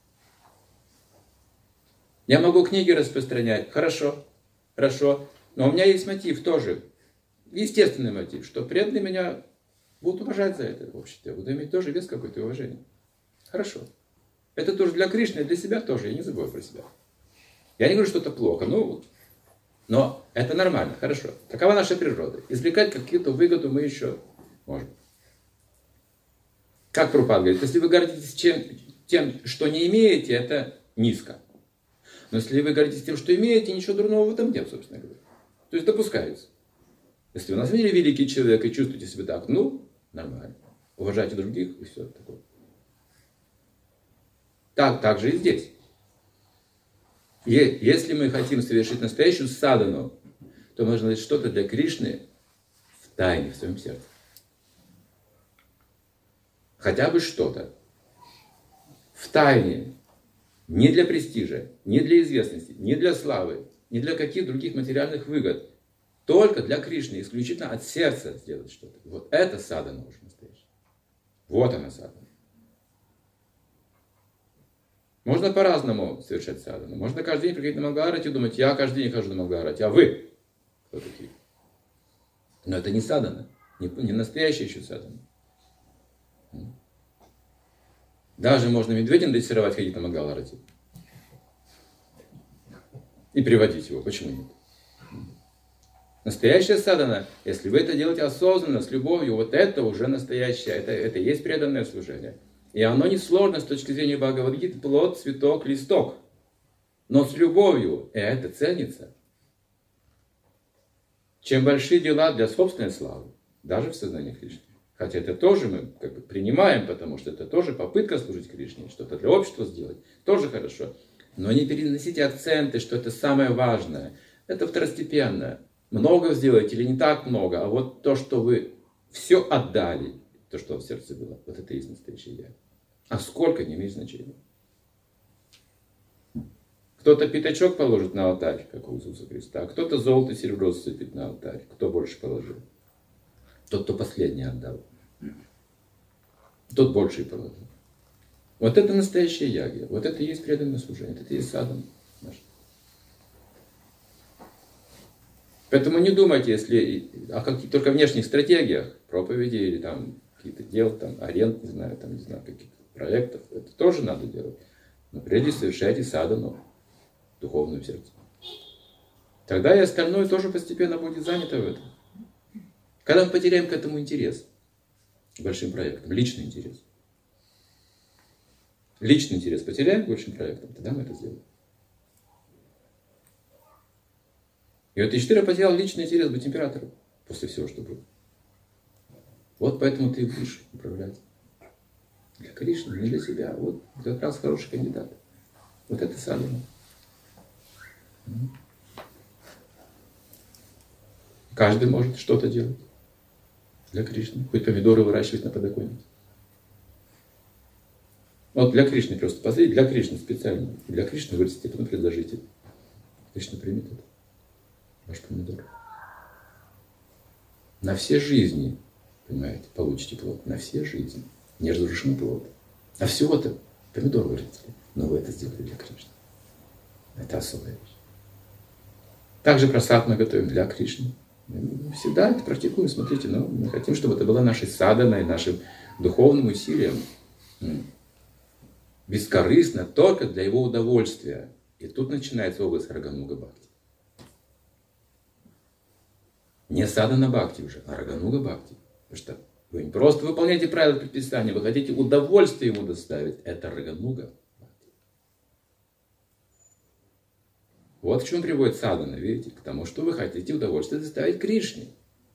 A: Я могу книги распространять, хорошо, но у меня есть мотив тоже, естественный мотив, что преданные меня будут уважать за это в обществе, буду иметь тоже вес какой-то уважения. Хорошо. Это тоже для Кришны, для себя тоже, я не забываю про себя. Я не говорю, что это плохо, но это нормально, хорошо. Такова наша природа. Извлекать какую-то выгоду мы еще можем. Как Прабхупада говорит, если вы гордитесь тем, что не имеете, это низко. Но если вы гордитесь тем, что имеете, ничего дурного в этом нет, собственно говоря. То есть допускается. Если вы на самом деле великий человек и чувствуете себя так, ну, нормально. Уважайте других и все такое. Так же и здесь. Если мы хотим совершить настоящую садану, то нужно делать что-то для Кришны в тайне, в своем сердце. Хотя бы что-то. В тайне. Не для престижа, не для известности, не для славы, не для каких других материальных выгод. Только для Кришны, исключительно от сердца сделать что-то. Вот это садана уже настоящая. Вот она садана. Можно по-разному совершать садану. Можно каждый день приходить на Мангаларати и думать, я каждый день хожу на Мангаларати, а вы кто такие? Но это не садана, не настоящая еще садана. Даже можно медведя дрессировать, ходить на Мангаларати. И приводить его. Почему нет? Настоящая садана, если вы это делаете осознанно, с любовью, вот это уже настоящее, это и есть преданное служение. И оно не сложно с точки зрения Бхагавад-гиты, плод, цветок, листок. Но с любовью, и это ценится. Чем большие дела для собственной славы, даже в сознании Кришны. Хотя это тоже мы как бы принимаем, потому что это тоже попытка служить Кришне, что-то для общества сделать, тоже хорошо. Но не переносите акценты, что это самое важное. Это второстепенно. Много сделаете или не так много, а вот то, что вы все отдали, то, что в сердце было, вот это и есть настоящее я. А сколько, не имеет значения. Кто-то пятачок положит на алтарь, как у Иисуса Христа, а кто-то золото и серебро засыпет на алтарь. Кто больше положил? Тот, кто последний отдал. Тот больше и положил. Вот это настоящая ягья. Вот это и есть преданное служение. Вот это и есть садана наш. Поэтому не думайте, если о каких только внешних стратегиях, проповеди или там каких-то дел, там, аренд, не знаю, каких-то проектов. Это тоже надо делать. Но прежде совершайте садану в духовном сердце. Тогда и остальное тоже постепенно будет занято в этом. Когда мы потеряем к этому интерес, к большим проектам, личный интерес. Личный интерес потеряем к большим проектам, тогда мы это сделаем. И вот Юдхиштхира потерял личный интерес быть императором после всего, что было. Вот поэтому ты будешь управлять. Для Кришны, не для себя. Вот как раз хороший кандидат. Вот это садхана. Каждый может что-то делать для Кришны. Хоть помидоры выращивать на подоконнике. Вот для Кришны просто посадить, для Кришны специально. Для Кришны вырастите, потом предложите. Кришна примет это. Ваш помидор. На все жизни, понимаете, получите плод. На все жизни. Не разрушенный плод. А всего-то помидор вырастили. Но вы это сделали для Кришны. Это особая вещь. Также просад мы готовим для Кришны. Мы всегда это практикуем. Смотрите, но мы хотим, чтобы это было нашей саданой, нашим духовным усилием. Бескорыстно, только для его удовольствия. И тут начинается область Рагануга Бхакти. Не садана Бхакти уже, а Рагануга Бхакти. Потому что вы не просто выполняете правила предписания, вы хотите удовольствие ему доставить. Это Рагануга Бхакти. Вот к чему приводит садана, видите? К тому, что вы хотите удовольствие доставить Кришне.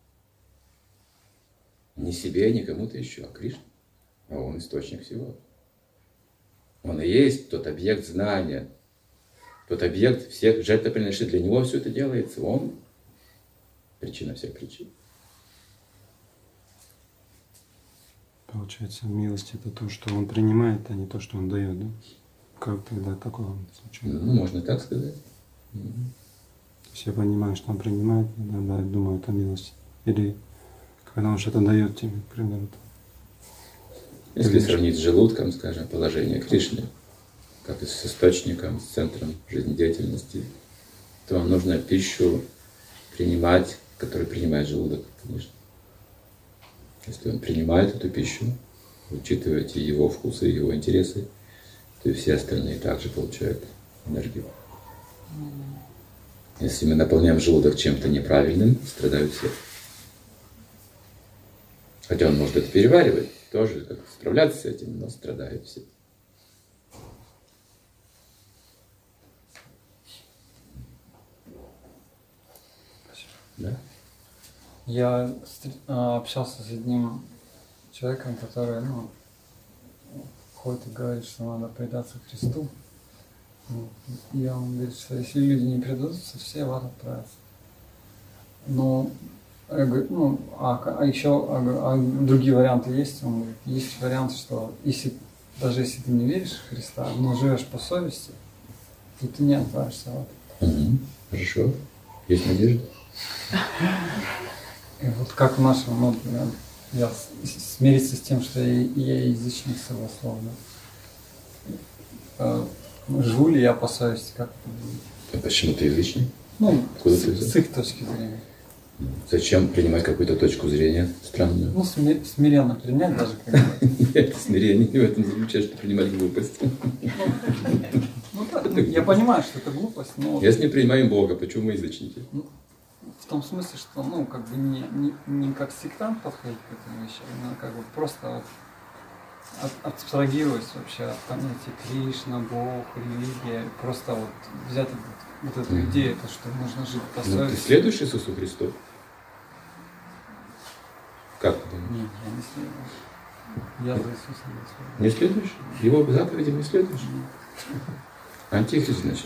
A: Не себе, не кому-то еще, а Кришне. А он источник всего. Он и есть тот объект знания, тот объект всех жертвоприношений. Для него все это делается. Он причина всех причин.
D: Получается, милость это то, что он принимает, а не то, что он дает, да? Как тогда такое случается?
A: Ну, можно так сказать.
D: То есть я понимаю, что он принимает, да, думаю, это милость. Или когда он что-то дает тебе, к примеру.
A: Если сравнить с желудком, скажем, положение Кришны, как и с источником, с центром жизнедеятельности, то нужно пищу принимать, которую принимает желудок, конечно. Если он принимает эту пищу, учитываете его вкусы и его интересы, то и все остальные также получают энергию. Если мы наполняем желудок чем-то неправильным, страдают все. Хотя он может это переваривать, тоже как справляться с этим, но страдают все. Да?
C: Я общался с одним человеком, который, ходит и говорит, что надо предаться Христу. И он говорит, что если люди не предадутся, все в ад отправятся. Но я говорю, а другие варианты есть? Он говорит, есть вариант, что даже если ты не веришь в Христа, но живешь по совести, то ты не отправишься в ад.
A: Хорошо. Есть надежда?
C: И вот как в нашем, я смириться с тем, что я язычник согласловно. Живу ли я по совести, как это будет?
A: А почему ты язычник?
C: Откуда с их точки зрения.
A: Зачем принимать какую-то точку зрения странную?
C: Смиренно принять даже когда.
A: Нет, смирение не в этом заключается, что принимать глупость.
C: Я понимаю, что это глупость, но...
A: Если не принимаем Бога, почему мы язычники?
C: В том смысле, что, не как сектант подходить к этим вещам, но просто абстрагируясь вообще от понятия Кришна, Бог, религия, просто взять эту идею, то, что нужно жить по совести.
A: Ты следуешь Иисусу Христу? Как ты думаешь?
C: Нет, я не следую. Я за Иисусом не следую.
A: Не следуешь? Его заповедям не следуешь? Антихрист, значит.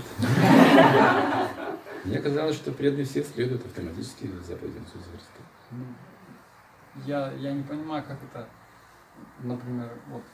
A: Мне казалось, что преданные все следуют автоматически заповедям Иисуса Христа.
C: Я не понимаю, как это, например,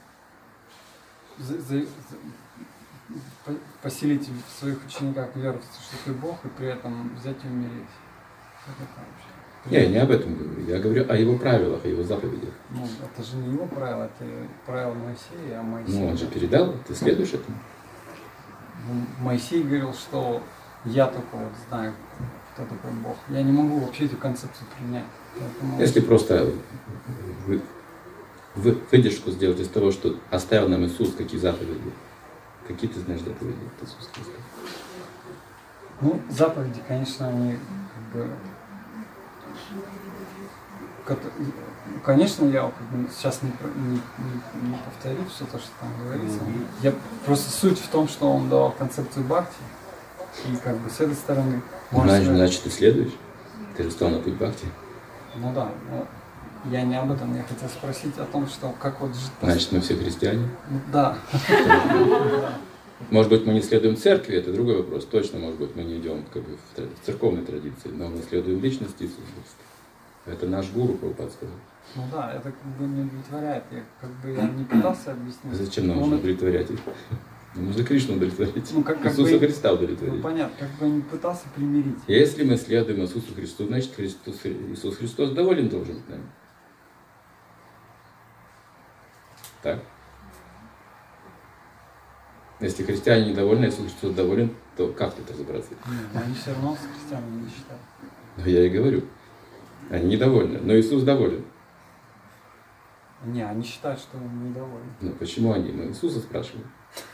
C: поселить в своих учениках веру, что ты Бог, и при этом взять и умереть. Как это вообще?
A: Я не об этом говорю. Я говорю о его правилах, о его заповедях.
C: Это же не его правила, это правила Моисея, а Моисей...
A: Он же передал, ты следуешь этому?
C: Моисей говорил, что я только знаю, кто такой Бог. Я не могу вообще эту концепцию принять. Поэтому...
A: Если просто выдержку сделать из того, что оставил нам Иисус, какие заповеди. Какие ты знаешь заповеди от Иисуса Христа?
C: Заповеди, конечно, они Конечно, я сейчас не повторю все то, что там говорится. Я просто суть в том, что он давал концепцию бхакти. И с этой стороны...
A: Значит, ты следуешь? Ты же стал на путь бхакти.
C: Да. Я не об этом. Я хотел спросить о том, что как жить...
A: Значит, мы все христиане?
C: Да.
A: Может быть, мы не следуем церкви, это другой вопрос. Точно, может быть, мы не идем в церковной традиции, но мы следуем личности Иисуса Христа. Это наш гуру, Прабхупад сказал.
C: Это не удовлетворяет. Я не пытался объяснить.
A: Зачем нам нужно удовлетворять их? Нужно Кришну удовлетворить. Иисуса Христа удовлетворить.
C: Понятно, не пытался примирить.
A: Если мы следуем Иисусу Христу, значит, Иисус Христос доволен должен быть нами. Так? Если христиане недовольны, Иисус Христос доволен, то как тут разобраться?
C: Они все равно с христианами не считают.
A: Я и говорю. Они недовольны, но Иисус доволен.
C: Они считают, что он недоволен.
A: Почему они? Мы Иисуса спрашиваем.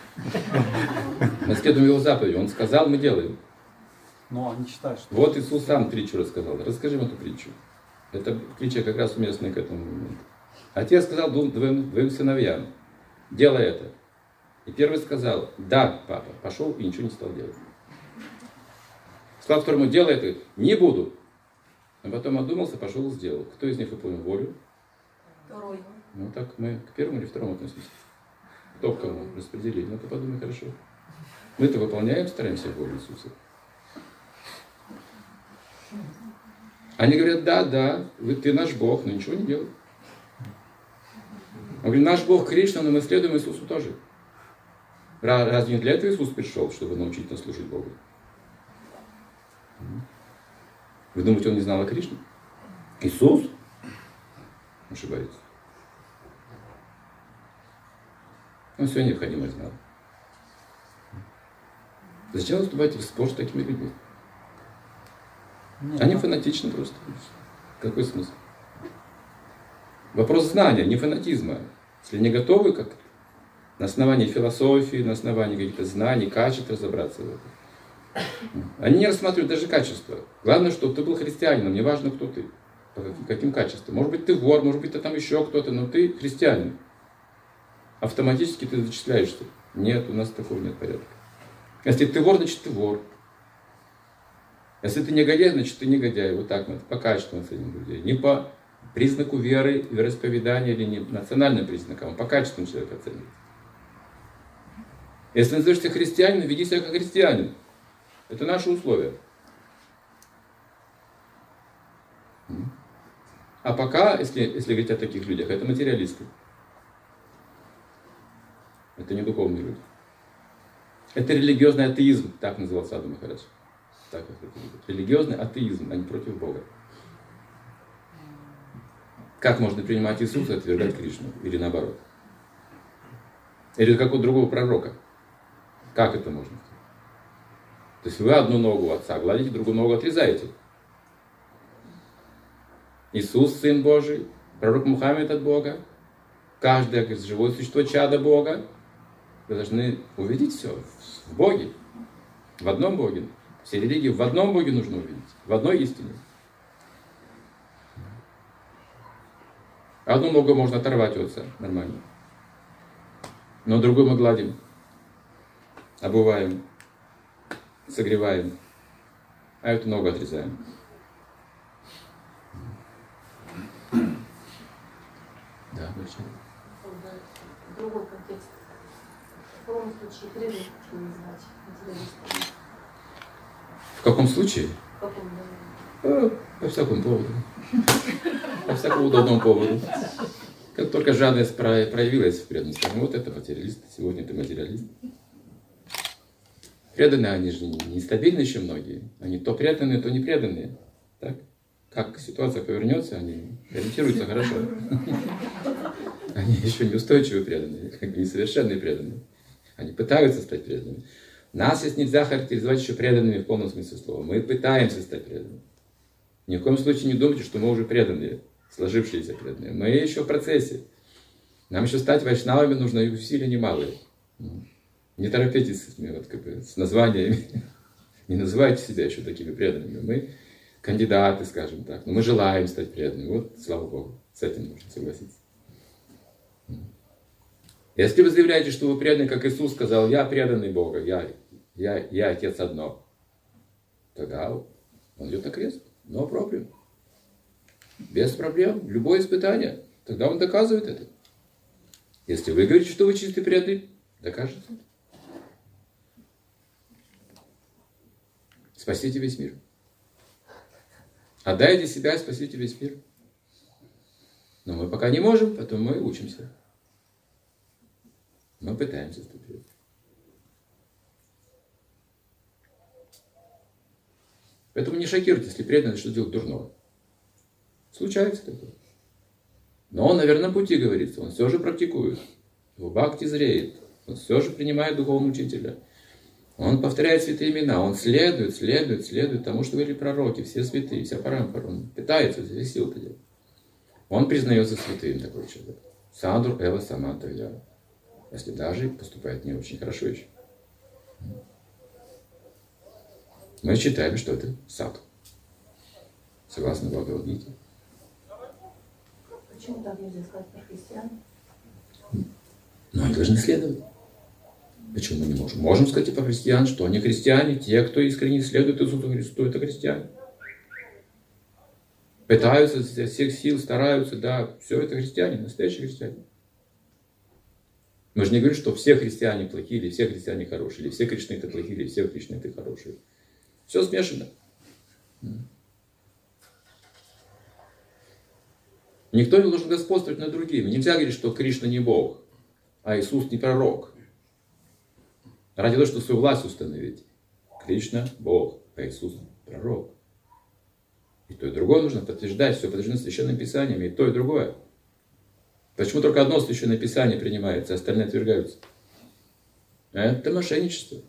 A: Мы следуем Его заповеди. Он сказал, мы делаем.
C: Но они считают, что...
A: Вот Иисус сам притчу рассказал. Расскажи им эту притчу. Эта притча как раз уместная к этому моменту. Отец сказал двоим сыновьям, делай это. И первый сказал, да, папа, пошел и ничего не стал делать. Сказал второму, делай это, не буду. А потом одумался, пошел и сделал. Кто из них выполнил волю?
E: Второй.
A: Так мы к первому или второму относимся? Кто к кому распределили? Ты подумай хорошо. Мы-то выполняем, стараемся волю Иисуса. Они говорят, да, ты наш Бог, но ничего не делай. Он говорит, наш Бог Кришна, но мы следуем Иисусу тоже. Разве не для этого Иисус пришел, чтобы научить нас служить Богу? Вы думаете, он не знал о Кришне? Иисус? Ошибается. Он все необходимое знал. Зачем вы вступаете в спор с такими людьми? Они фанатичны просто. Какой смысл? Вопрос знания, не фанатизма. Если не готовы как на основании философии, на основании каких-то знаний, качеств разобраться в этом. Они не рассматривают даже качества. Главное, чтобы ты был христианином, не важно, кто ты, по каким качествам. Может быть, ты вор, может быть, ты там еще кто-то, но ты христианин. Автоматически ты зачисляешься. Нет, у нас такого нет порядка. Если ты вор, значит ты вор. Если ты негодяй, значит ты негодяй. Вот так мы по качеству оценим людей. Не по признаку веры, вероисповедания или не национальным признакам, а по качеству человека оценивает. Если называешься христианином, веди себя как христианин. Это наши условия. А пока, если говорить о таких людях, это материалисты. Это не духовные люди. Это религиозный атеизм, так называл Саду Махарадж. Так их это любят. Религиозный атеизм, а не против Бога. Как можно принимать Иисуса и отвергать Кришну? Или наоборот? Или как у другого пророка? Как это можно сделать? То есть вы одну ногу отца гладите, другую ногу отрезаете. Иисус, Сын Божий, пророк Мухаммед от Бога, каждое живое существо чадо Бога. Вы должны увидеть все в Боге, в одном Боге. Все религии в одном Боге нужно увидеть, в одной истине. Одну ногу можно оторвать от отца, нормально. Но другую мы гладим, обуваем, согреваем, а эту ногу отрезаем. Да, больше.
G: Другой контекст. В каком случае преданных не называть материалистами?
A: В каком случае?
G: В каком, да?
A: По всякому поводу. По всякому удобному поводу. Как только жадность проявилась в преданности, скажем, вот это материалист, сегодня ты материалист. Преданные, они же нестабильны еще многие. Они то преданные, то не преданные. Так? Как ситуация повернется, они ориентируются хорошо. Они еще неустойчивые преданные, как бы несовершенные преданные. Они пытаются стать преданными. Нас здесь нельзя характеризовать еще преданными в полном смысле слова. Мы пытаемся стать преданными. Ни в коем случае не думайте, что мы уже преданные, сложившиеся преданные. Мы еще в процессе. Нам еще стать вайшнавами нужно, и усилия немалые. Не торопитесь с названиями. Не называйте себя еще такими преданными. Мы кандидаты, скажем так. Но мы желаем стать преданными. Вот, слава Богу, с этим нужно согласиться. Если вы заявляете, что вы преданы, как Иисус сказал, я преданный Бога, я Отец одно, тогда он идет на крест. No problem. Без проблем. Любое испытание. Тогда он доказывает это. Если вы говорите, что вы чистый преданный, докажете. Спасите весь мир. Отдайте себя и спасите весь мир. Но мы пока не можем, поэтому мы учимся. Мы пытаемся стать преданными. Поэтому не шокируйтесь, если преданный что делает дурного. Случается такое. Но он на верном пути, говорится. Он все же практикует. Его бхакти зреет. Он все же принимает духовного учителя. Он повторяет святые имена. Он следует тому, что говорили пророки. Все святые, вся парампара. Он пытается из всех сил это делать. Он признается святым, такой человек. Садур эва саманта я. Если даже поступает не очень хорошо еще. Мы считаем, что это саду. Согласно Бхагавад-гите.
G: Почему так нельзя сказать про христиан?
A: Но они должны следовать. Почему мы не можем? Можем сказать и про христиан, что они христиане, те, кто искренне следует Иисусу Христу, это христиане. Пытаются изо всех сил, стараются, да, все это христиане, настоящие христиане. Мы же не говорим, что все христиане плохие, или все христиане хорошие, или все кришнаиты плохие, или все кришнаиты хорошие. Все смешано. Никто не должен господствовать над другими. Нельзя говорить, что Кришна не Бог, а Иисус не пророк. Ради того, чтобы свою власть установить. Кришна Бог, а Иисус пророк. И то, и другое нужно подтверждать. Все подтверждено священным писанием, и то, и другое. Почему только одно священное писание принимается, а остальные отвергаются? Это мошенничество.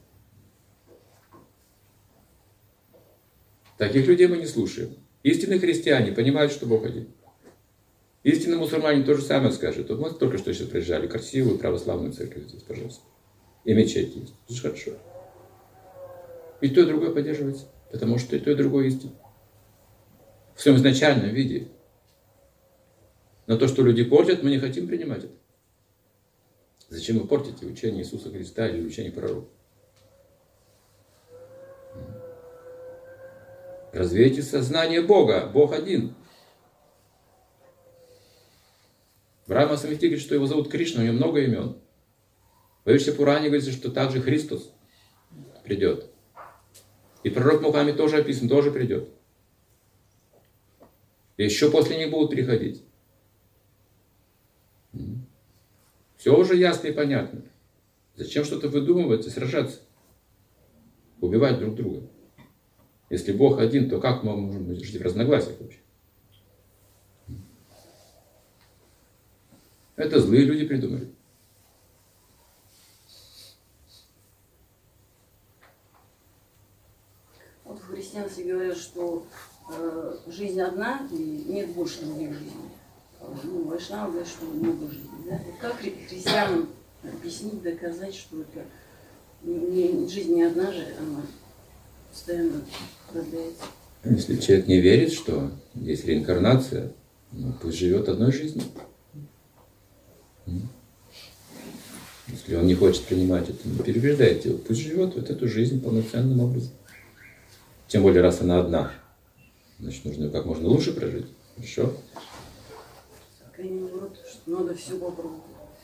A: Таких людей мы не слушаем. Истинные христиане понимают, что Бог один. Истинный мусульманин то же самое скажет. Вот мы только что сейчас приезжали, красивую православную церковь здесь, пожалуйста. И мечеть есть. Это же хорошо. И то, и другое поддерживается. Потому что и то, и другое истина. В своем изначальном виде. Но то, что люди портят, мы не хотим принимать это. Зачем вы портите учение Иисуса Христа или учение пророка? Развейте сознание Бога. Бог один. Брахма Самхите говорит, что его зовут Кришна, у него много имен. В Вайшнава Пуране говорится, что также Христос придет. И пророк Мухаммед тоже описан, тоже придет. И еще после них будут приходить. Все уже ясно и понятно. Зачем что-то выдумывать и сражаться? Убивать друг друга. Если Бог один, то как мы можем жить в разногласиях вообще? Это злые люди придумали.
E: Вот в христианстве говорят, что жизнь одна и нет больше других жизней. Ну, Вайшнава говорит, что много жизней. Да? Вот как христианам объяснить, доказать, что это жизнь не одна же, она постоянно продляется?
A: Если человек не верит, что есть реинкарнация, ну, пусть живет одной жизнью. Если он не хочет принимать это, не переубеждайте его. Пусть живет вот эту жизнь полноценным образом. Тем более, раз она одна, значит, нужно ее как можно лучше прожить. Хорошо?
E: Так они наоборот, что надо все попробовать.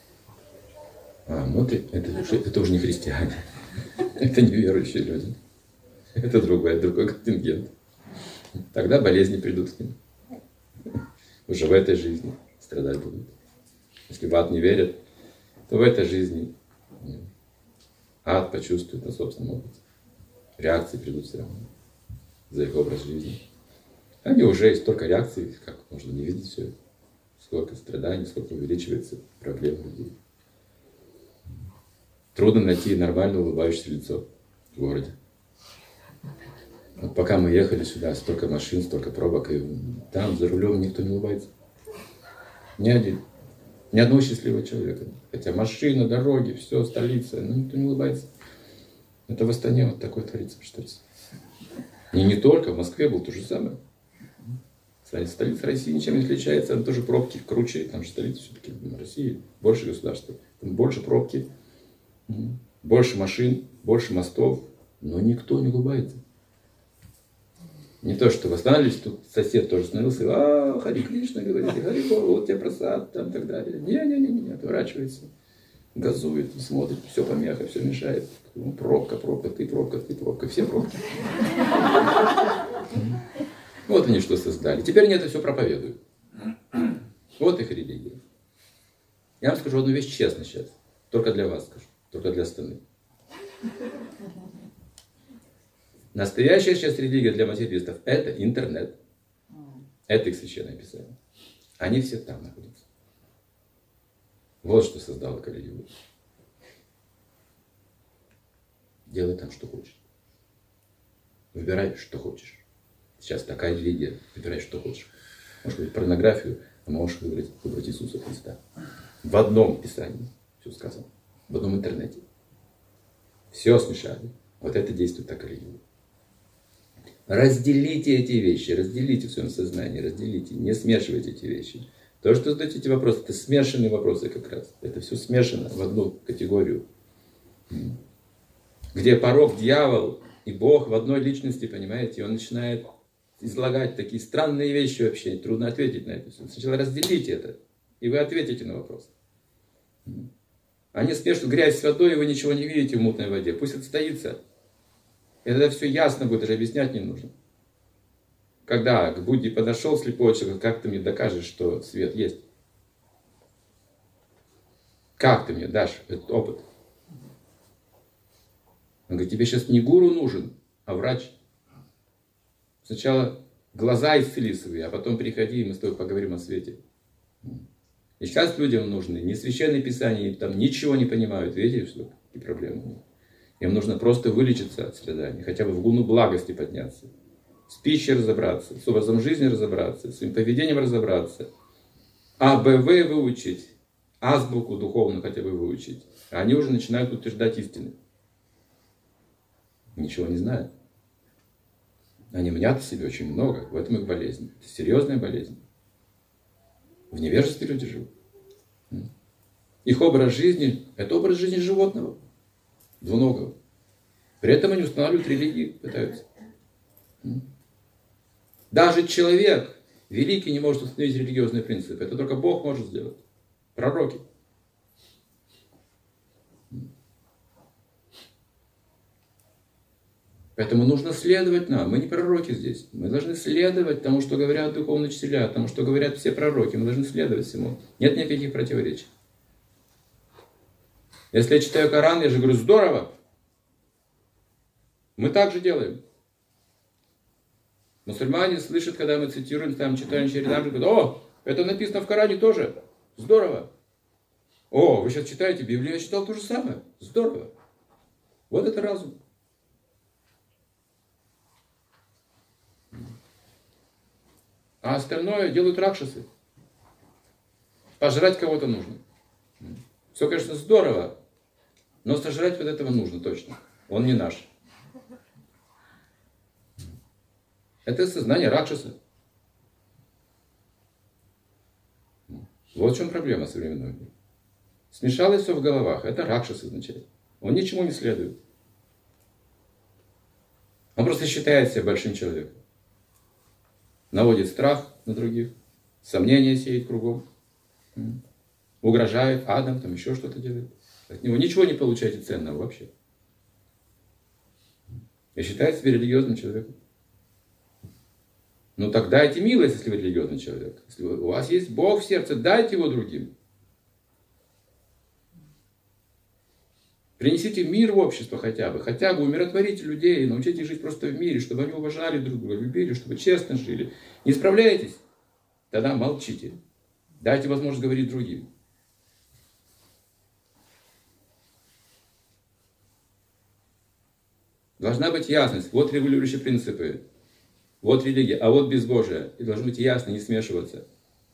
A: Ну это уже не христиане. Это неверующие люди. Это другой контингент. Тогда болезни придут к ним. Уже в этой жизни страдать будут. Если в ад не верят, то в этой жизни ад почувствует на собственном опыте. Реакции придут все равно за их образ жизни. Они уже есть столько реакций, как можно не видеть все это. Сколько страданий, сколько увеличивается проблем людей. Трудно найти нормально улыбающееся лицо в городе. Вот пока мы ехали сюда, столько машин, столько пробок, и там за рулем никто не улыбается. Ни один. Ни одного счастливого человека. Хотя машина, дороги, все, столица, но никто не улыбается. Это в Астане вот такое творится, что ли. И не только, в Москве было то же самое. Кстати, столица России ничем не отличается, там тоже пробки круче, там же столица все-таки России, больше государства, там больше пробки, больше машин, больше мостов, но никто не улыбается. Не то, что вы остановились, тут сосед тоже остановился, Хари Кришна, говорите, Хари Богу, вот тебе просад, там, и так далее. Не, отворачивается, газует, смотрит, все помеха, все мешает. Пробка, ты пробка, все пробки. Вот они что создали. Теперь они это все проповедуют. Вот их религия. Я вам скажу одну вещь честно сейчас. Только для вас скажу. Только для Астаны. Настоящая сейчас религия для материалистов – это интернет. Это их священное писание. Они все там находятся. Вот что создало Кали-югу. Делай там, что хочешь. Выбирай, что хочешь. Сейчас такая религия. Выбирай, что хочешь. Можешь выбрать порнографию, а можешь выбрать Иисуса Христа. В одном писании все сказано. В одном интернете. Все смешали. Вот это действует так Кали-югу. Разделите эти вещи, разделите в своем сознании, разделите, не смешивайте эти вещи. То, что задаете эти вопросы, это смешанные вопросы как раз. Это все смешано в одну категорию. Где порок, дьявол и Бог в одной личности, понимаете, и он начинает излагать такие странные вещи вообще, трудно ответить на это все. Сначала разделите это, и вы ответите на вопрос. Они смешивают грязь с водой, и вы ничего не видите в мутной воде. Пусть отстоится. И тогда все ясно будет, даже объяснять не нужно. Когда к Будде подошел слепой человек, как ты мне докажешь, что свет есть? Как ты мне дашь этот опыт? Он говорит, тебе сейчас не гуру нужен, а врач. Сначала глаза исцели свои, а потом приходи, и мы с тобой поговорим о свете. И сейчас людям нужны не священные писания, там ничего не понимают. Видите, что какие проблемы? Им нужно просто вылечиться от страданий, хотя бы в гуну благости подняться. С пищей разобраться, с образом жизни разобраться, с своим поведением разобраться. АБВ выучить, азбуку духовную хотя бы выучить. А они уже начинают утверждать истины. Ничего не знают. Они мнят в себе очень много, в этом их болезнь. Это серьезная болезнь. В невежестве люди живут. Их образ жизни – это образ жизни животного. Двуногого. При этом они устанавливают религии, пытаются. Даже человек великий не может установить религиозный принцип. Это только Бог может сделать. Пророки. Поэтому нужно следовать нам. Мы не пророки здесь. Мы должны следовать тому, что говорят духовные учителя, тому, что говорят все пророки. Мы должны следовать всему. Нет никаких противоречий. Если я читаю Коран, я же говорю, здорово. Мы так же делаем. Мусульмане слышат, когда мы цитируем, там читаем Шаридам, говорят, о, это написано в Коране тоже. Здорово. О, вы сейчас читаете Библию, я читал то же самое. Здорово. Вот это разум. А остальное делают ракшасы. Пожрать кого-то нужно. Все, конечно, здорово, но сожрать вот этого нужно точно. Он не наш. Это сознание ракшаса. Вот в чем проблема современного мира. Смешалось все в головах. Это ракшас означает. Он ничему не следует. Он просто считает себя большим человеком. Наводит страх на других, сомнения сеет кругом, угрожает адом, там еще что-то делает. От него ничего не получаете ценного вообще. И считает себя религиозным человеком. Ну так дайте милость, если вы религиозный человек. Если у вас есть Бог в сердце, дайте его другим. Принесите мир в общество хотя бы умиротворите людей, научите их жить просто в мире, чтобы они уважали друг друга, любили, чтобы честно жили. Не справляетесь? Тогда молчите. Дайте возможность говорить другим. Должна быть ясность. Вот регулирующие принципы. Вот религия, а вот безбожие. И должно быть ясно, не смешиваться.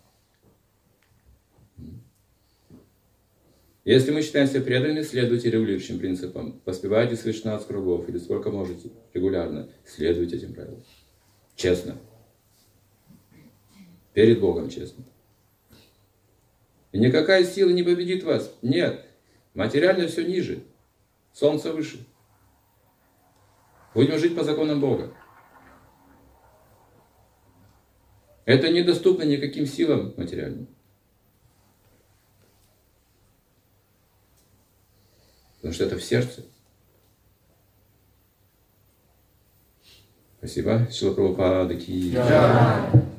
A: Если мы считаем себя преданными, следуйте регулирующим принципам. Воспевайте свои 16 кругов, или сколько можете, регулярно. Следуйте этим правилам. Честно. Перед Богом честно. И никакая сила не победит вас. Нет. Материально все ниже. Солнце выше. Будем жить по законам Бога. Это недоступно никаким силам материальным. Потому что это в сердце. Спасибо. Шрила Прабхупада ки.